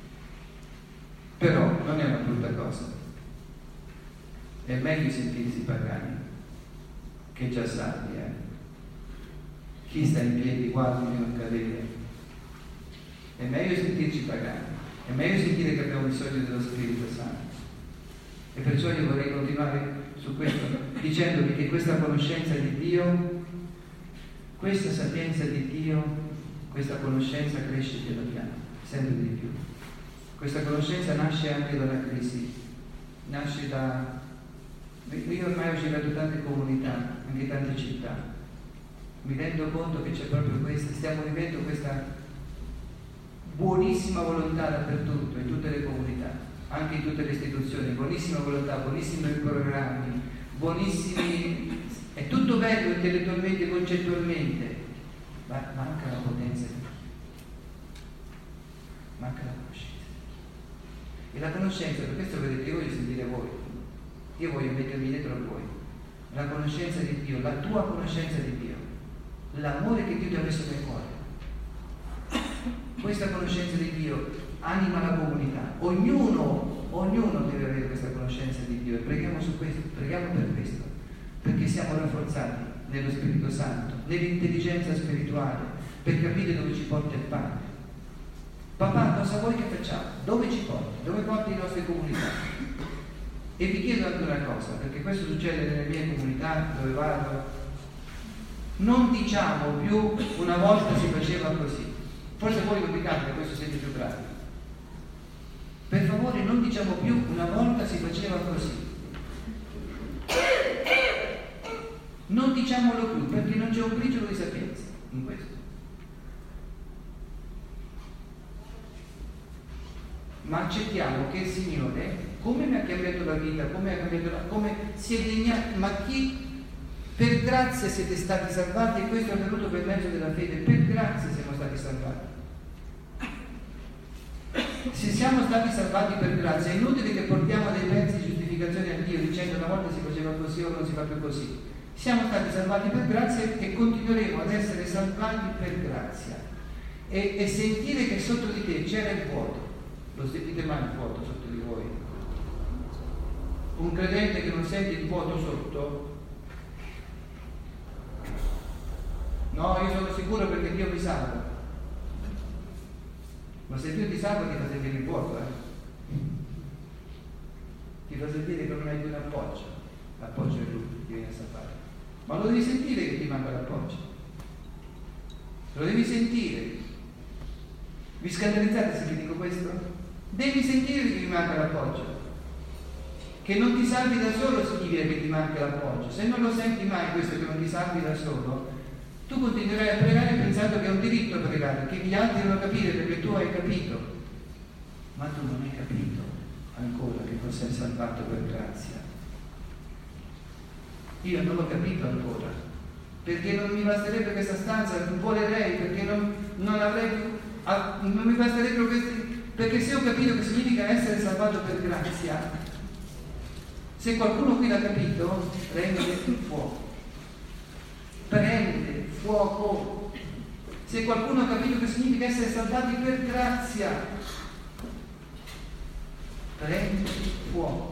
Però non è una brutta cosa. È meglio sentirsi pagani che già salvi, Chi sta in piedi guardi di non cadere. È meglio sentirci pagani, è meglio sentire che abbiamo bisogno dello Spirito Santo. E perciò io vorrei continuare su questo dicendovi che questa conoscenza di Dio, questa sapienza di Dio, questa conoscenza cresce piano piano, sempre di più. Questa conoscenza nasce anche dalla crisi, nasce da... Io ormai ho girato tante comunità, anche tante città, mi rendo conto che c'è proprio questa, stiamo vivendo questa buonissima volontà dappertutto, in tutte le comunità, anche in tutte le istituzioni, buonissima volontà, buonissimi programmi, buonissimi, è tutto bello intellettualmente, concettualmente, ma manca la potenza di Dio, manca la conoscenza. E la conoscenza, per questo vedete, io voglio sentire voi. Io voglio mettermi dietro a voi, la conoscenza di Dio, la tua conoscenza di Dio, l'amore che Dio ti ha messo nel cuore. Questa conoscenza di Dio anima la comunità, ognuno deve avere questa conoscenza di Dio e preghiamo su questo, preghiamo per questo, perché siamo rafforzati nello Spirito Santo, nell'intelligenza spirituale, per capire dove ci porta il Padre. Papà, cosa vuoi che facciamo? Dove ci porti? Dove porti le nostre comunità? E vi chiedo anche una cosa, perché questo succede nelle mie comunità dove vado, non diciamo più una volta si faceva così. Forse voi non vi capita, questo siete più bravi. Per favore non diciamo più una volta si faceva così. Non diciamolo più, perché non c'è un briciolo di sapienza in questo. Ma accettiamo che il Signore, come mi ha cambiato la vita, come si è degnato, ma chi per grazia siete stati salvati, e questo è avvenuto per mezzo della fede, per grazia siamo stati salvati. Se siamo stati salvati per grazia, è inutile che portiamo dei pezzi di giustificazione a Dio dicendo una volta si faceva così o non si fa più così. Siamo stati salvati per grazia e continueremo ad essere salvati per grazia. E sentire che sotto di te c'era il vuoto. Lo sentite mai il vuoto sotto di voi? Un credente che non sente il vuoto sotto? No, io sono sicuro perché Dio mi salva. Ma se Dio ti salva ti fa sentire il vuoto, ti fa sentire che non hai più un appoggio. L'appoggio è Lui che ti viene a salvare. Ma lo devi sentire che ti manca l'appoggio. Lo devi sentire. Vi scandalizzate se vi dico questo? Devi sentire che ti manca l'appoggio. Che non ti salvi da solo significa che ti manca l'appoggio. Se non lo senti mai questo, che non ti salvi da solo, tu continuerai a pregare pensando che è un diritto pregare, che gli altri devono capire perché tu hai capito. Ma tu non hai capito ancora che tu sei salvato per grazia. Io non l'ho capito ancora, perché non mi basterebbe questa stanza, volerei, perché non avrei più, non mi basterebbero questi, perché se ho capito che significa essere salvato per grazia, se qualcuno qui l'ha capito, prende il fuoco. Prende fuoco. Se qualcuno ha capito che significa essere salvati per grazia, prende fuoco.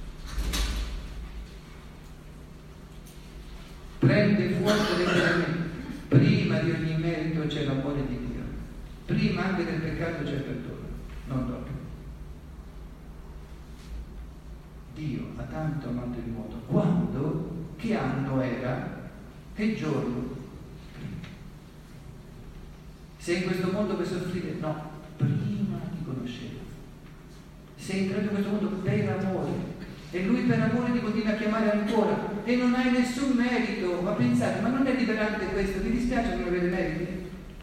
Prende fuoco letteralmente. Prima di ogni merito c'è l'amore di Dio. Prima anche del peccato c'è il perdono, non dopo. Dio ha tanto amato il mondo. Quando? Che anno era? Che giorno? Sei in questo mondo per soffrire? No, prima ti conosceva. Sei entrato in questo mondo per amore. E Lui per amore ti continua a chiamare ancora. E non hai nessun merito. Ma pensate, ma non è liberante questo? Vi dispiace non avere meriti?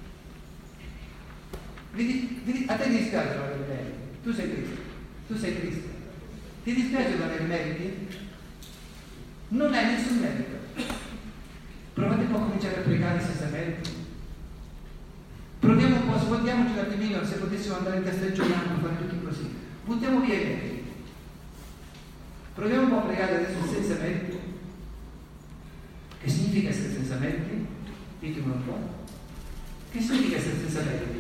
A te ti dispiace non avere meriti? Tu sei triste. Tu sei triste. Ti dispiace non avere meriti? Non hai nessun merito. Provate un po' a cominciare a pregare senza meriti. Proviamo un po', svuotiamoci un attimino, se potessimo andare in testa giornata, fare tutti così. Buttiamo via i meriti. Proviamo un po' a pregare adesso senza meriti. Che significa essere senza meriti? Ditemelo un po'. Che significa essere senza merito?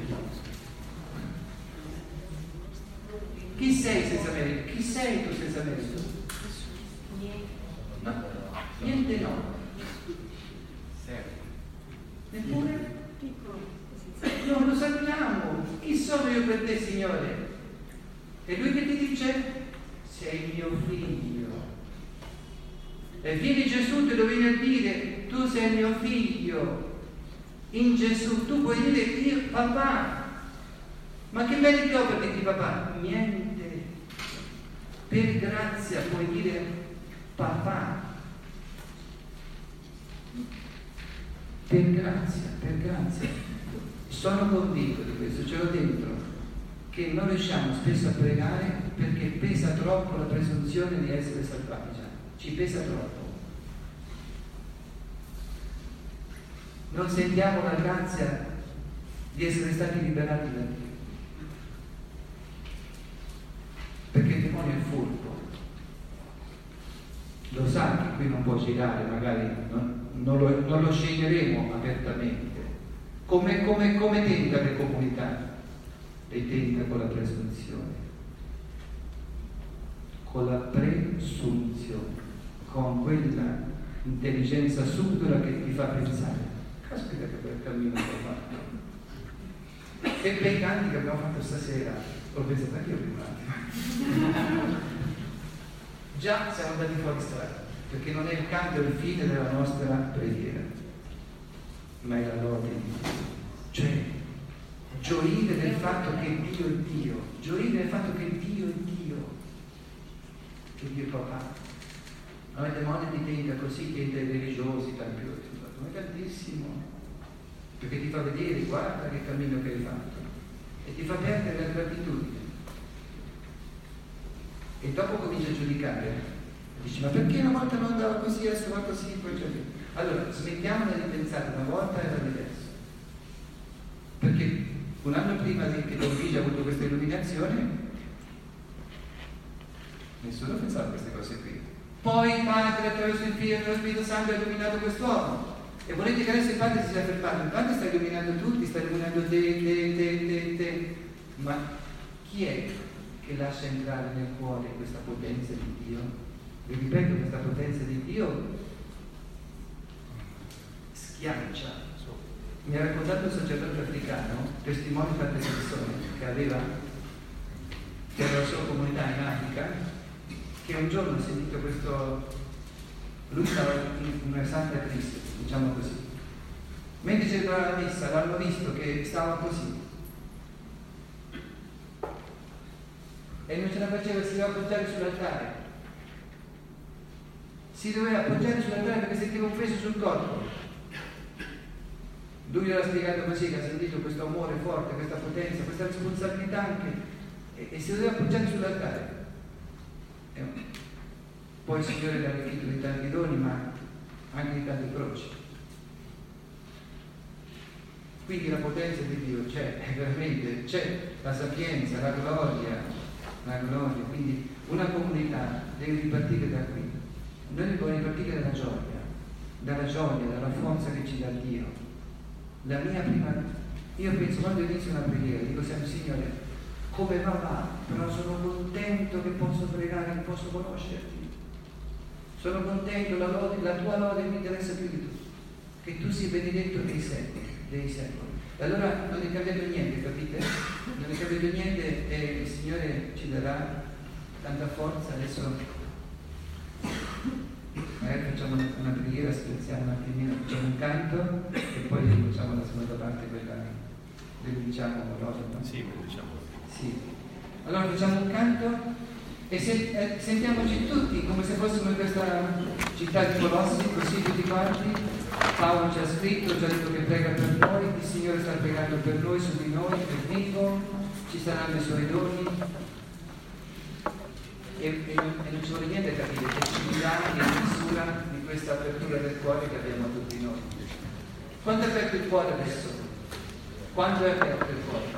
Chi sei senza merito? Chi sei tu senza merito? No, niente no. Neppure? Non lo sappiamo. Chi sono io per te, Signore? E lui che ti dice? Sei mio figlio. E vieni Gesù, te lo viene a dire, tu sei mio figlio. In Gesù tu puoi dire io papà. Ma che merito ho per dirti papà? Niente. Per grazia puoi dire papà. Per grazia, per grazia. Sono convinto di questo, ce l'ho dentro, che non riusciamo spesso a pregare perché pesa troppo la presunzione di essere salvati già. Ci pesa troppo. Non sentiamo la grazia di essere stati liberati da Dio. Perché il demonio è furbo. Lo sa che qui non può girare, magari non lo sceglieremo apertamente. Come tenta le comunità? Le tenta con la presunzione. Con la presunzione. Con quella intelligenza subdola che ti fa pensare. Caspita che bel cammino che ho fatto. Che bei canti che abbiamo fatto stasera. Ho pensato anche io prima un attimo. Già siamo andati fuori strada, perché non è il canto il fine della nostra preghiera, ma è la lode di Dio. Cioè, gioire del fatto che Dio è Dio, gioire del fatto che Dio è Dio, che Dio è papà. No, il demonio ti tenta così, tenta i religiosi, tantissimo, perché ti fa vedere, guarda che cammino che hai fatto, e ti fa perdere la gratitudine. E dopo comincia a giudicare, dici ma perché una volta non andava così, adesso va così, poi c'è. Allora smettiamola di pensare, una volta era diverso, perché un anno prima che Don Luigi ha avuto questa illuminazione nessuno pensava a queste cose qui. Poi il Padre attraverso il Figlio e lo Spirito Santo ha illuminato quest'uomo, e volete che adesso il Padre si sia fermato? Il Padre sta illuminando tutti, sta illuminando te, ma chi è che lascia entrare nel cuore questa potenza di Dio? Vi ripeto, questa potenza di Dio schiaccia. Mi ha raccontato un sacerdote africano, testimone di tante persone, che aveva la sua comunità in Africa, che un giorno ha sentito questo, lui stava in una santa crisi, diciamo così. Mentre celebrava la messa, l'hanno visto che stava così. E non ce la faceva, si doveva appoggiare sull'altare. Si doveva appoggiare sull'altare perché sentiva un peso sul corpo. Lui l'ha spiegato così, che ha sentito questo amore forte, questa potenza, questa responsabilità anche, e si doveva appoggiare sull'altare. Poi il Signore le ha arricchito di tanti doni, ma anche di tante croci. Quindi la potenza di Dio c'è, veramente c'è, la sapienza, la gloria, quindi una comunità deve ripartire da qui. Noi dobbiamo ripartire dalla gioia, dalla forza che ci dà Dio. La mia prima, io penso quando inizio una preghiera, dico sempre Signore, come va, però sono contento che posso pregare, che posso conoscerti. Sono contento, la tua lode mi interessa più di tutto, che tu sia benedetto dei secoli. E allora non è cambiato niente, capite? Non è cambiato niente e il Signore ci darà tanta forza. Adesso magari facciamo una preghiera, spezziamo un attimino, facciamo un canto e poi facciamo la seconda parte, quella benediciamo l'ode, no? Sì, benediciamo. Sì. Allora facciamo un canto e sentiamoci tutti come se fossimo in questa città di Colossi, così tutti quanti. Paolo ci ha scritto, ci ha detto che prega per noi, il Signore sta pregando per noi, su di noi, per vivo, ci saranno i suoi doni e non ci vuole niente a capire che ci dà in misura di questa apertura del cuore che abbiamo tutti noi. Quanto è aperto il cuore adesso? Quanto è aperto il cuore?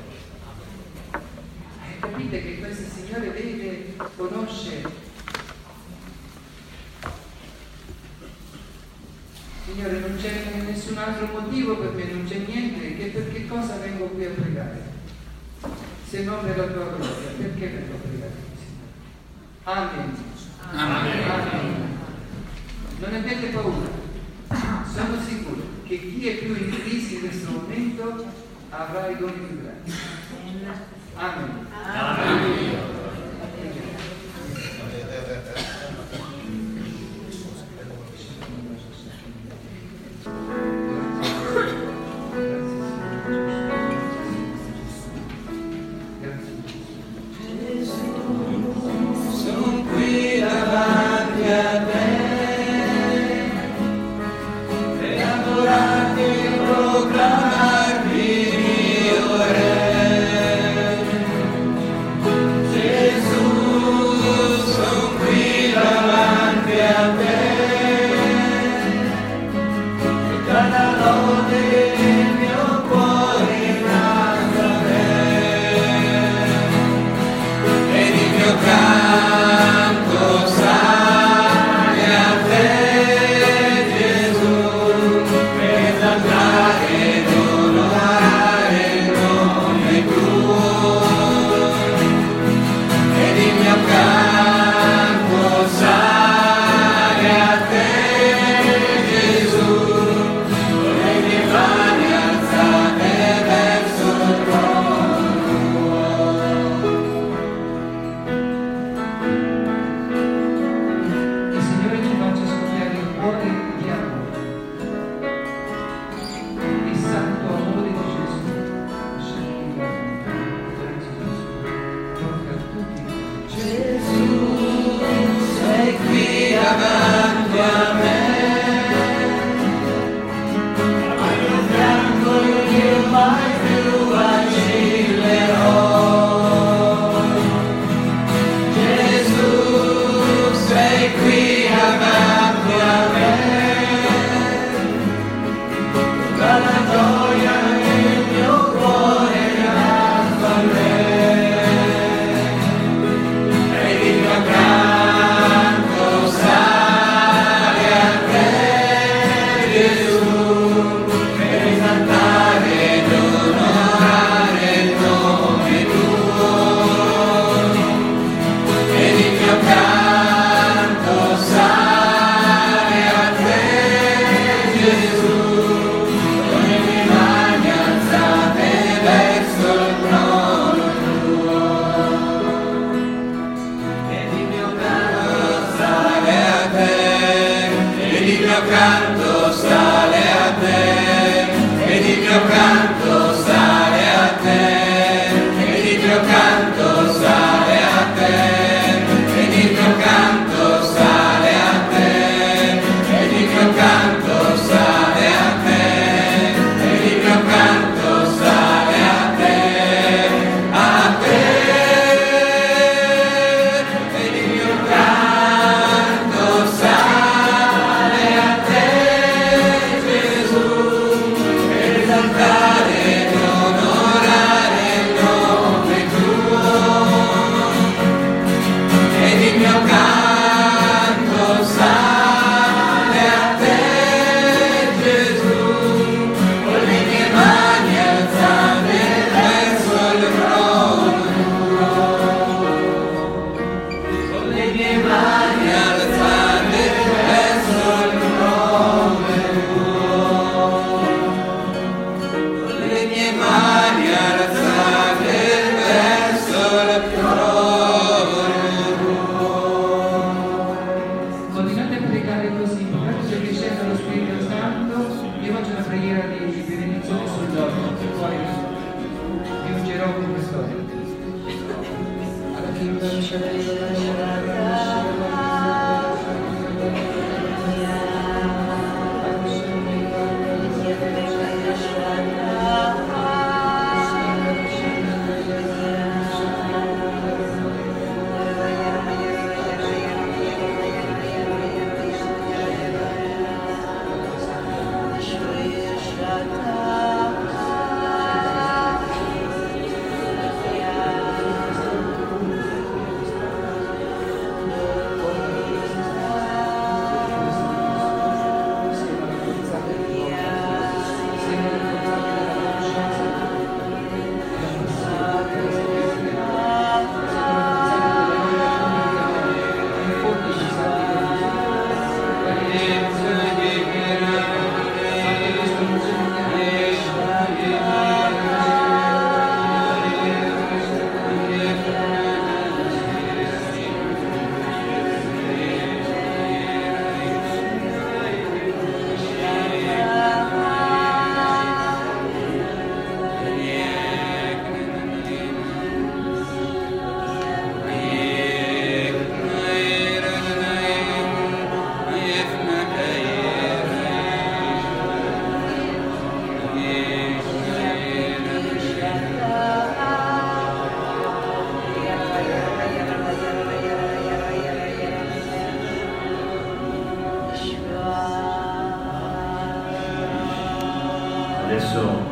Capite che questo Signore vede, conosce. Signore, non c'è nessun altro motivo per me, non c'è niente, che per che cosa vengo qui a pregare? Se non per la tua gloria, perché vengo a pregare, Signore? Amen. Amen. Amen. Non avete paura, sono sicuro che chi è più in crisi in questo momento avrà i doni più grandi. Amen. Amen. Sono qui davanti a te per adorarti e proclamarti mio Re. Gesù, sono qui davanti a te, tutta la lode del mio cuore innanzi a te. Ed il mio canto sale a te, Gesù, per esaltare ed onorare il nome tuo. Ed il mio canto sale a te, Gesù, con le mie mani alzate verso il trono tuo. Il Signore ci faccia scoppiare il cuore di amore, il santo amore di Gesù. Tocca a tutti. Gesù, sei qui davanti a me, al mio fianco io mai più vacillerò. Gesù, sei qui davanti a me, tutta la gioia nel mio cuore innanzi a me. Ed il mio canto sale a te, Gesù, per esaltare ed onorare il nome tuo. Ed il mio canto sale a te, Gesù, con le mie mani alzate verso il trono tuo. Ed il mio canto sale a te, ed il mio canto sale a te, ed il mio canto sale a te, ed il mio canto sale a te, ed il mio canto sale a te, ed il mio canto sale a te, ed il mio canto sale a te, a te. Ed il mio canto sale a te, Gesù, per esaltare ed onorare il nome tuo. Ed il mio canto sale a te, Gesù, con le mie mani alzate verso il trono tuo. Con le mie mani alzate verso il nome tuo. Con le mie mani alzate verso il trono tuo. Continuate a pregare così, mentre che scende lo Spirito Santo, io faccio una preghiera di benedizione sull'uomo, poi vi ungerò con quest'olio. Alla Adesso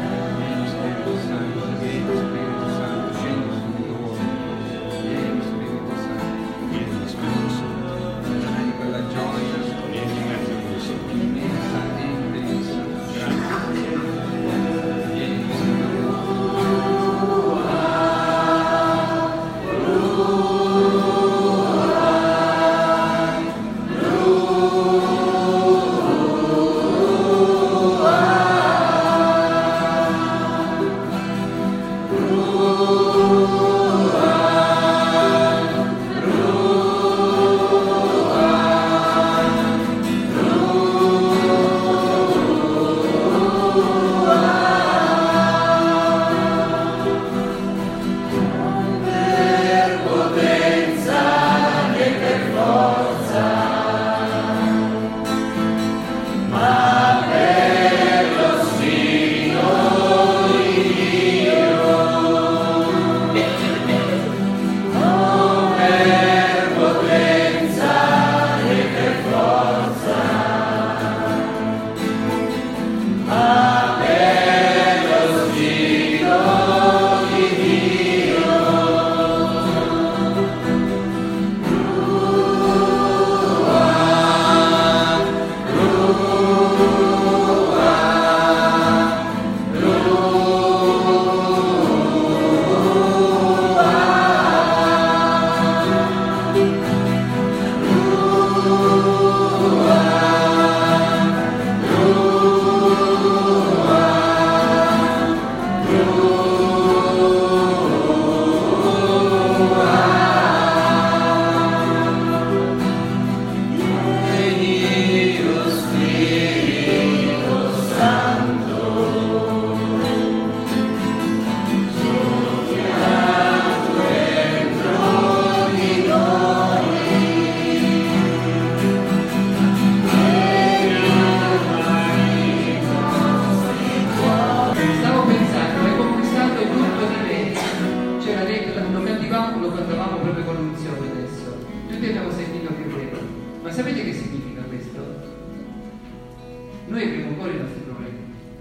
Noi abbiamo ancora i nostri problemi.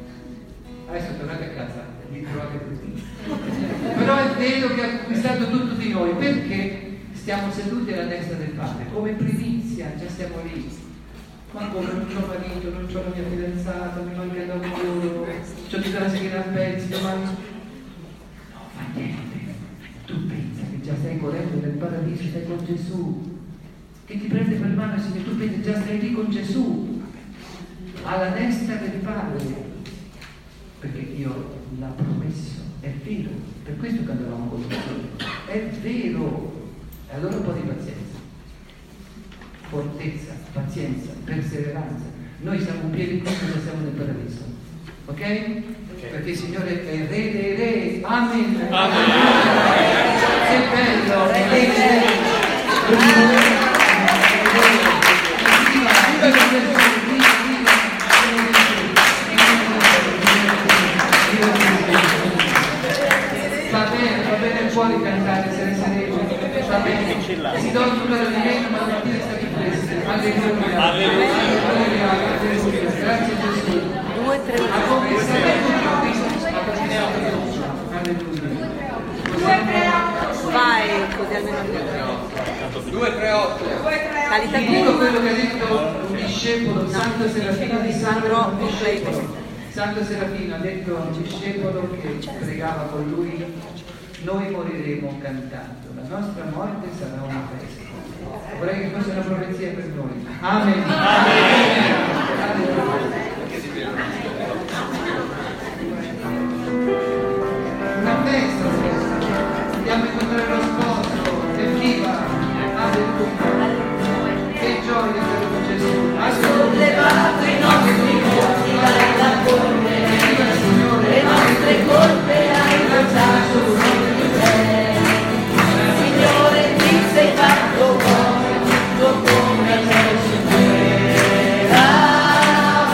Adesso tornate a casa e vi trovate tutti. Però è vero che ha conquistato tutto di noi, perché stiamo seduti alla destra del Padre, come primizia, già stiamo lì. Ma come non c'ho marito, non c'ho la mia fidanzata, mi manca il lavoro, c'ho tutta la schiena a pezzi, domani. No, fa niente. Tu pensa che già stai correndo nel paradiso, stai con Gesù, che ti prende per mano e Signore, tu pensi già stai lì con Gesù, alla destra del Padre, perché Dio l'ha promesso, è vero, per questo cantavamo con lui, è vero. E allora un po' di pazienza, fortezza, pazienza, perseveranza. Noi siamo un piede qui, ma siamo nel paradiso, ok? Perché il Signore è Re dei Re, amen. Amen. Che bello, Re dei Re. Va bene fuori cantare, essere sereni, va bene. Si dorme per l'alimento, ma la mattina sta più fresca. Alleluia. Alleluia. Grazie Gesù. Ha conquistato alleluia. Vai, così almeno 238. Qualità Ti dico quello che ha detto un discepolo, Santo Serafino di Sandro, un discepolo. Santo Serafino ha detto a un discepolo che pregava con lui: noi moriremo cantando, la nostra morte sarà una festa. Vorrei che fosse una profezia per noi. Amen. Una festa, andiamo a incontrare lo sposo, evviva, alleluia. Che gioia per Gesù. Sollevato i nostri cuori dalla corte, le nostre colpe hai lasciato di te. Signore, ti sei fatto buono, tutto come sei supera.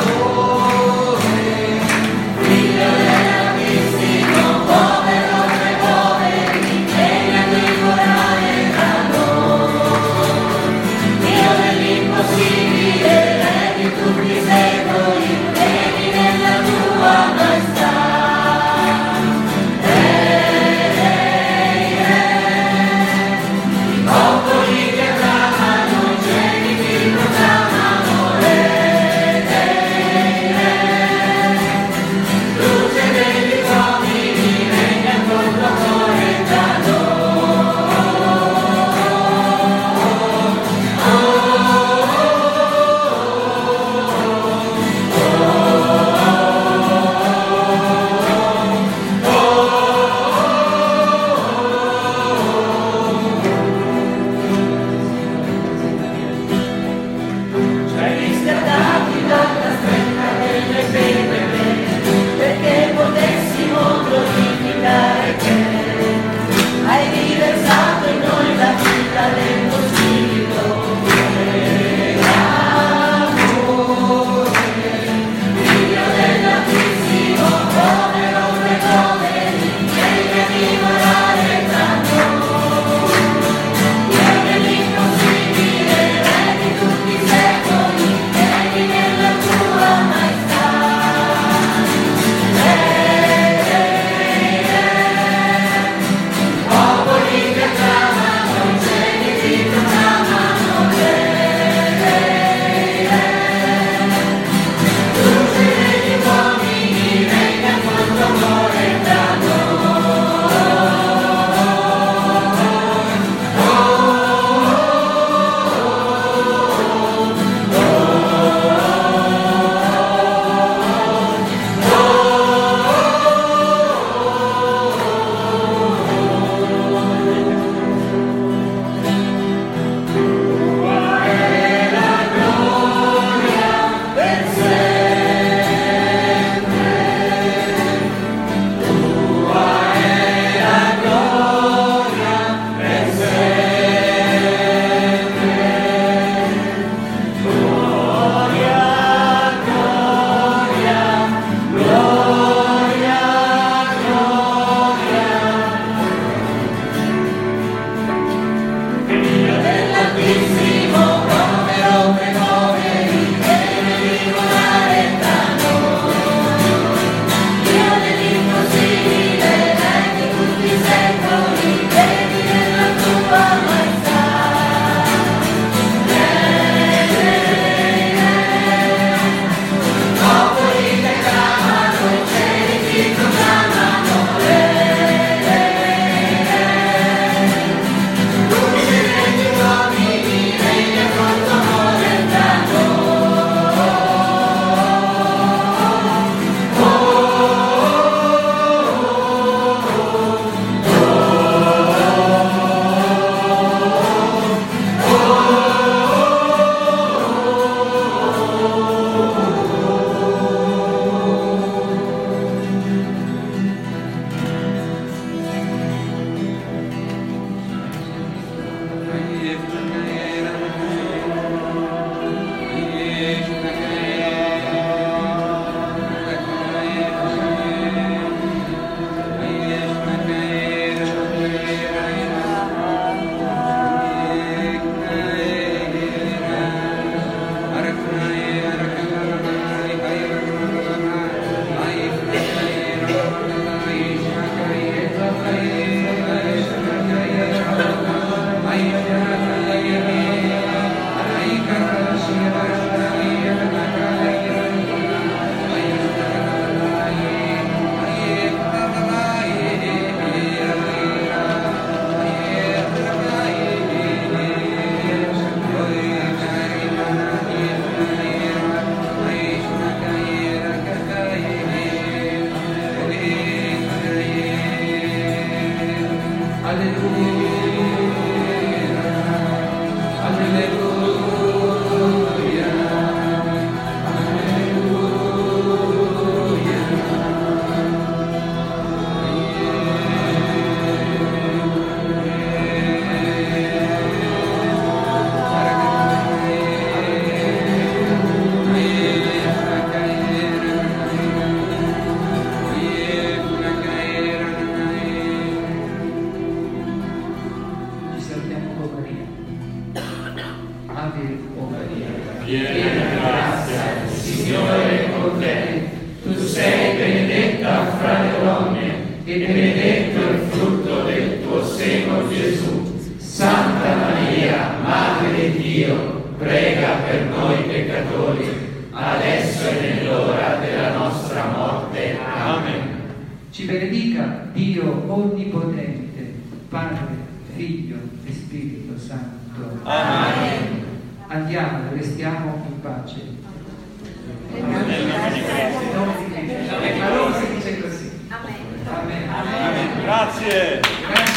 Tu sei benedetta fra le donne e benedetto il frutto del tuo seno, Gesù. Santa Maria, Madre di Dio, prega per noi peccatori, adesso e nell'ora della nostra morte. Amen. Ci benedica Dio Onnipotente, Padre, Figlio e Spirito Santo. Amen. Andiamo, restiamo in pace. Nel nome di La Roma si dice così. Amen. Amen. Grazie.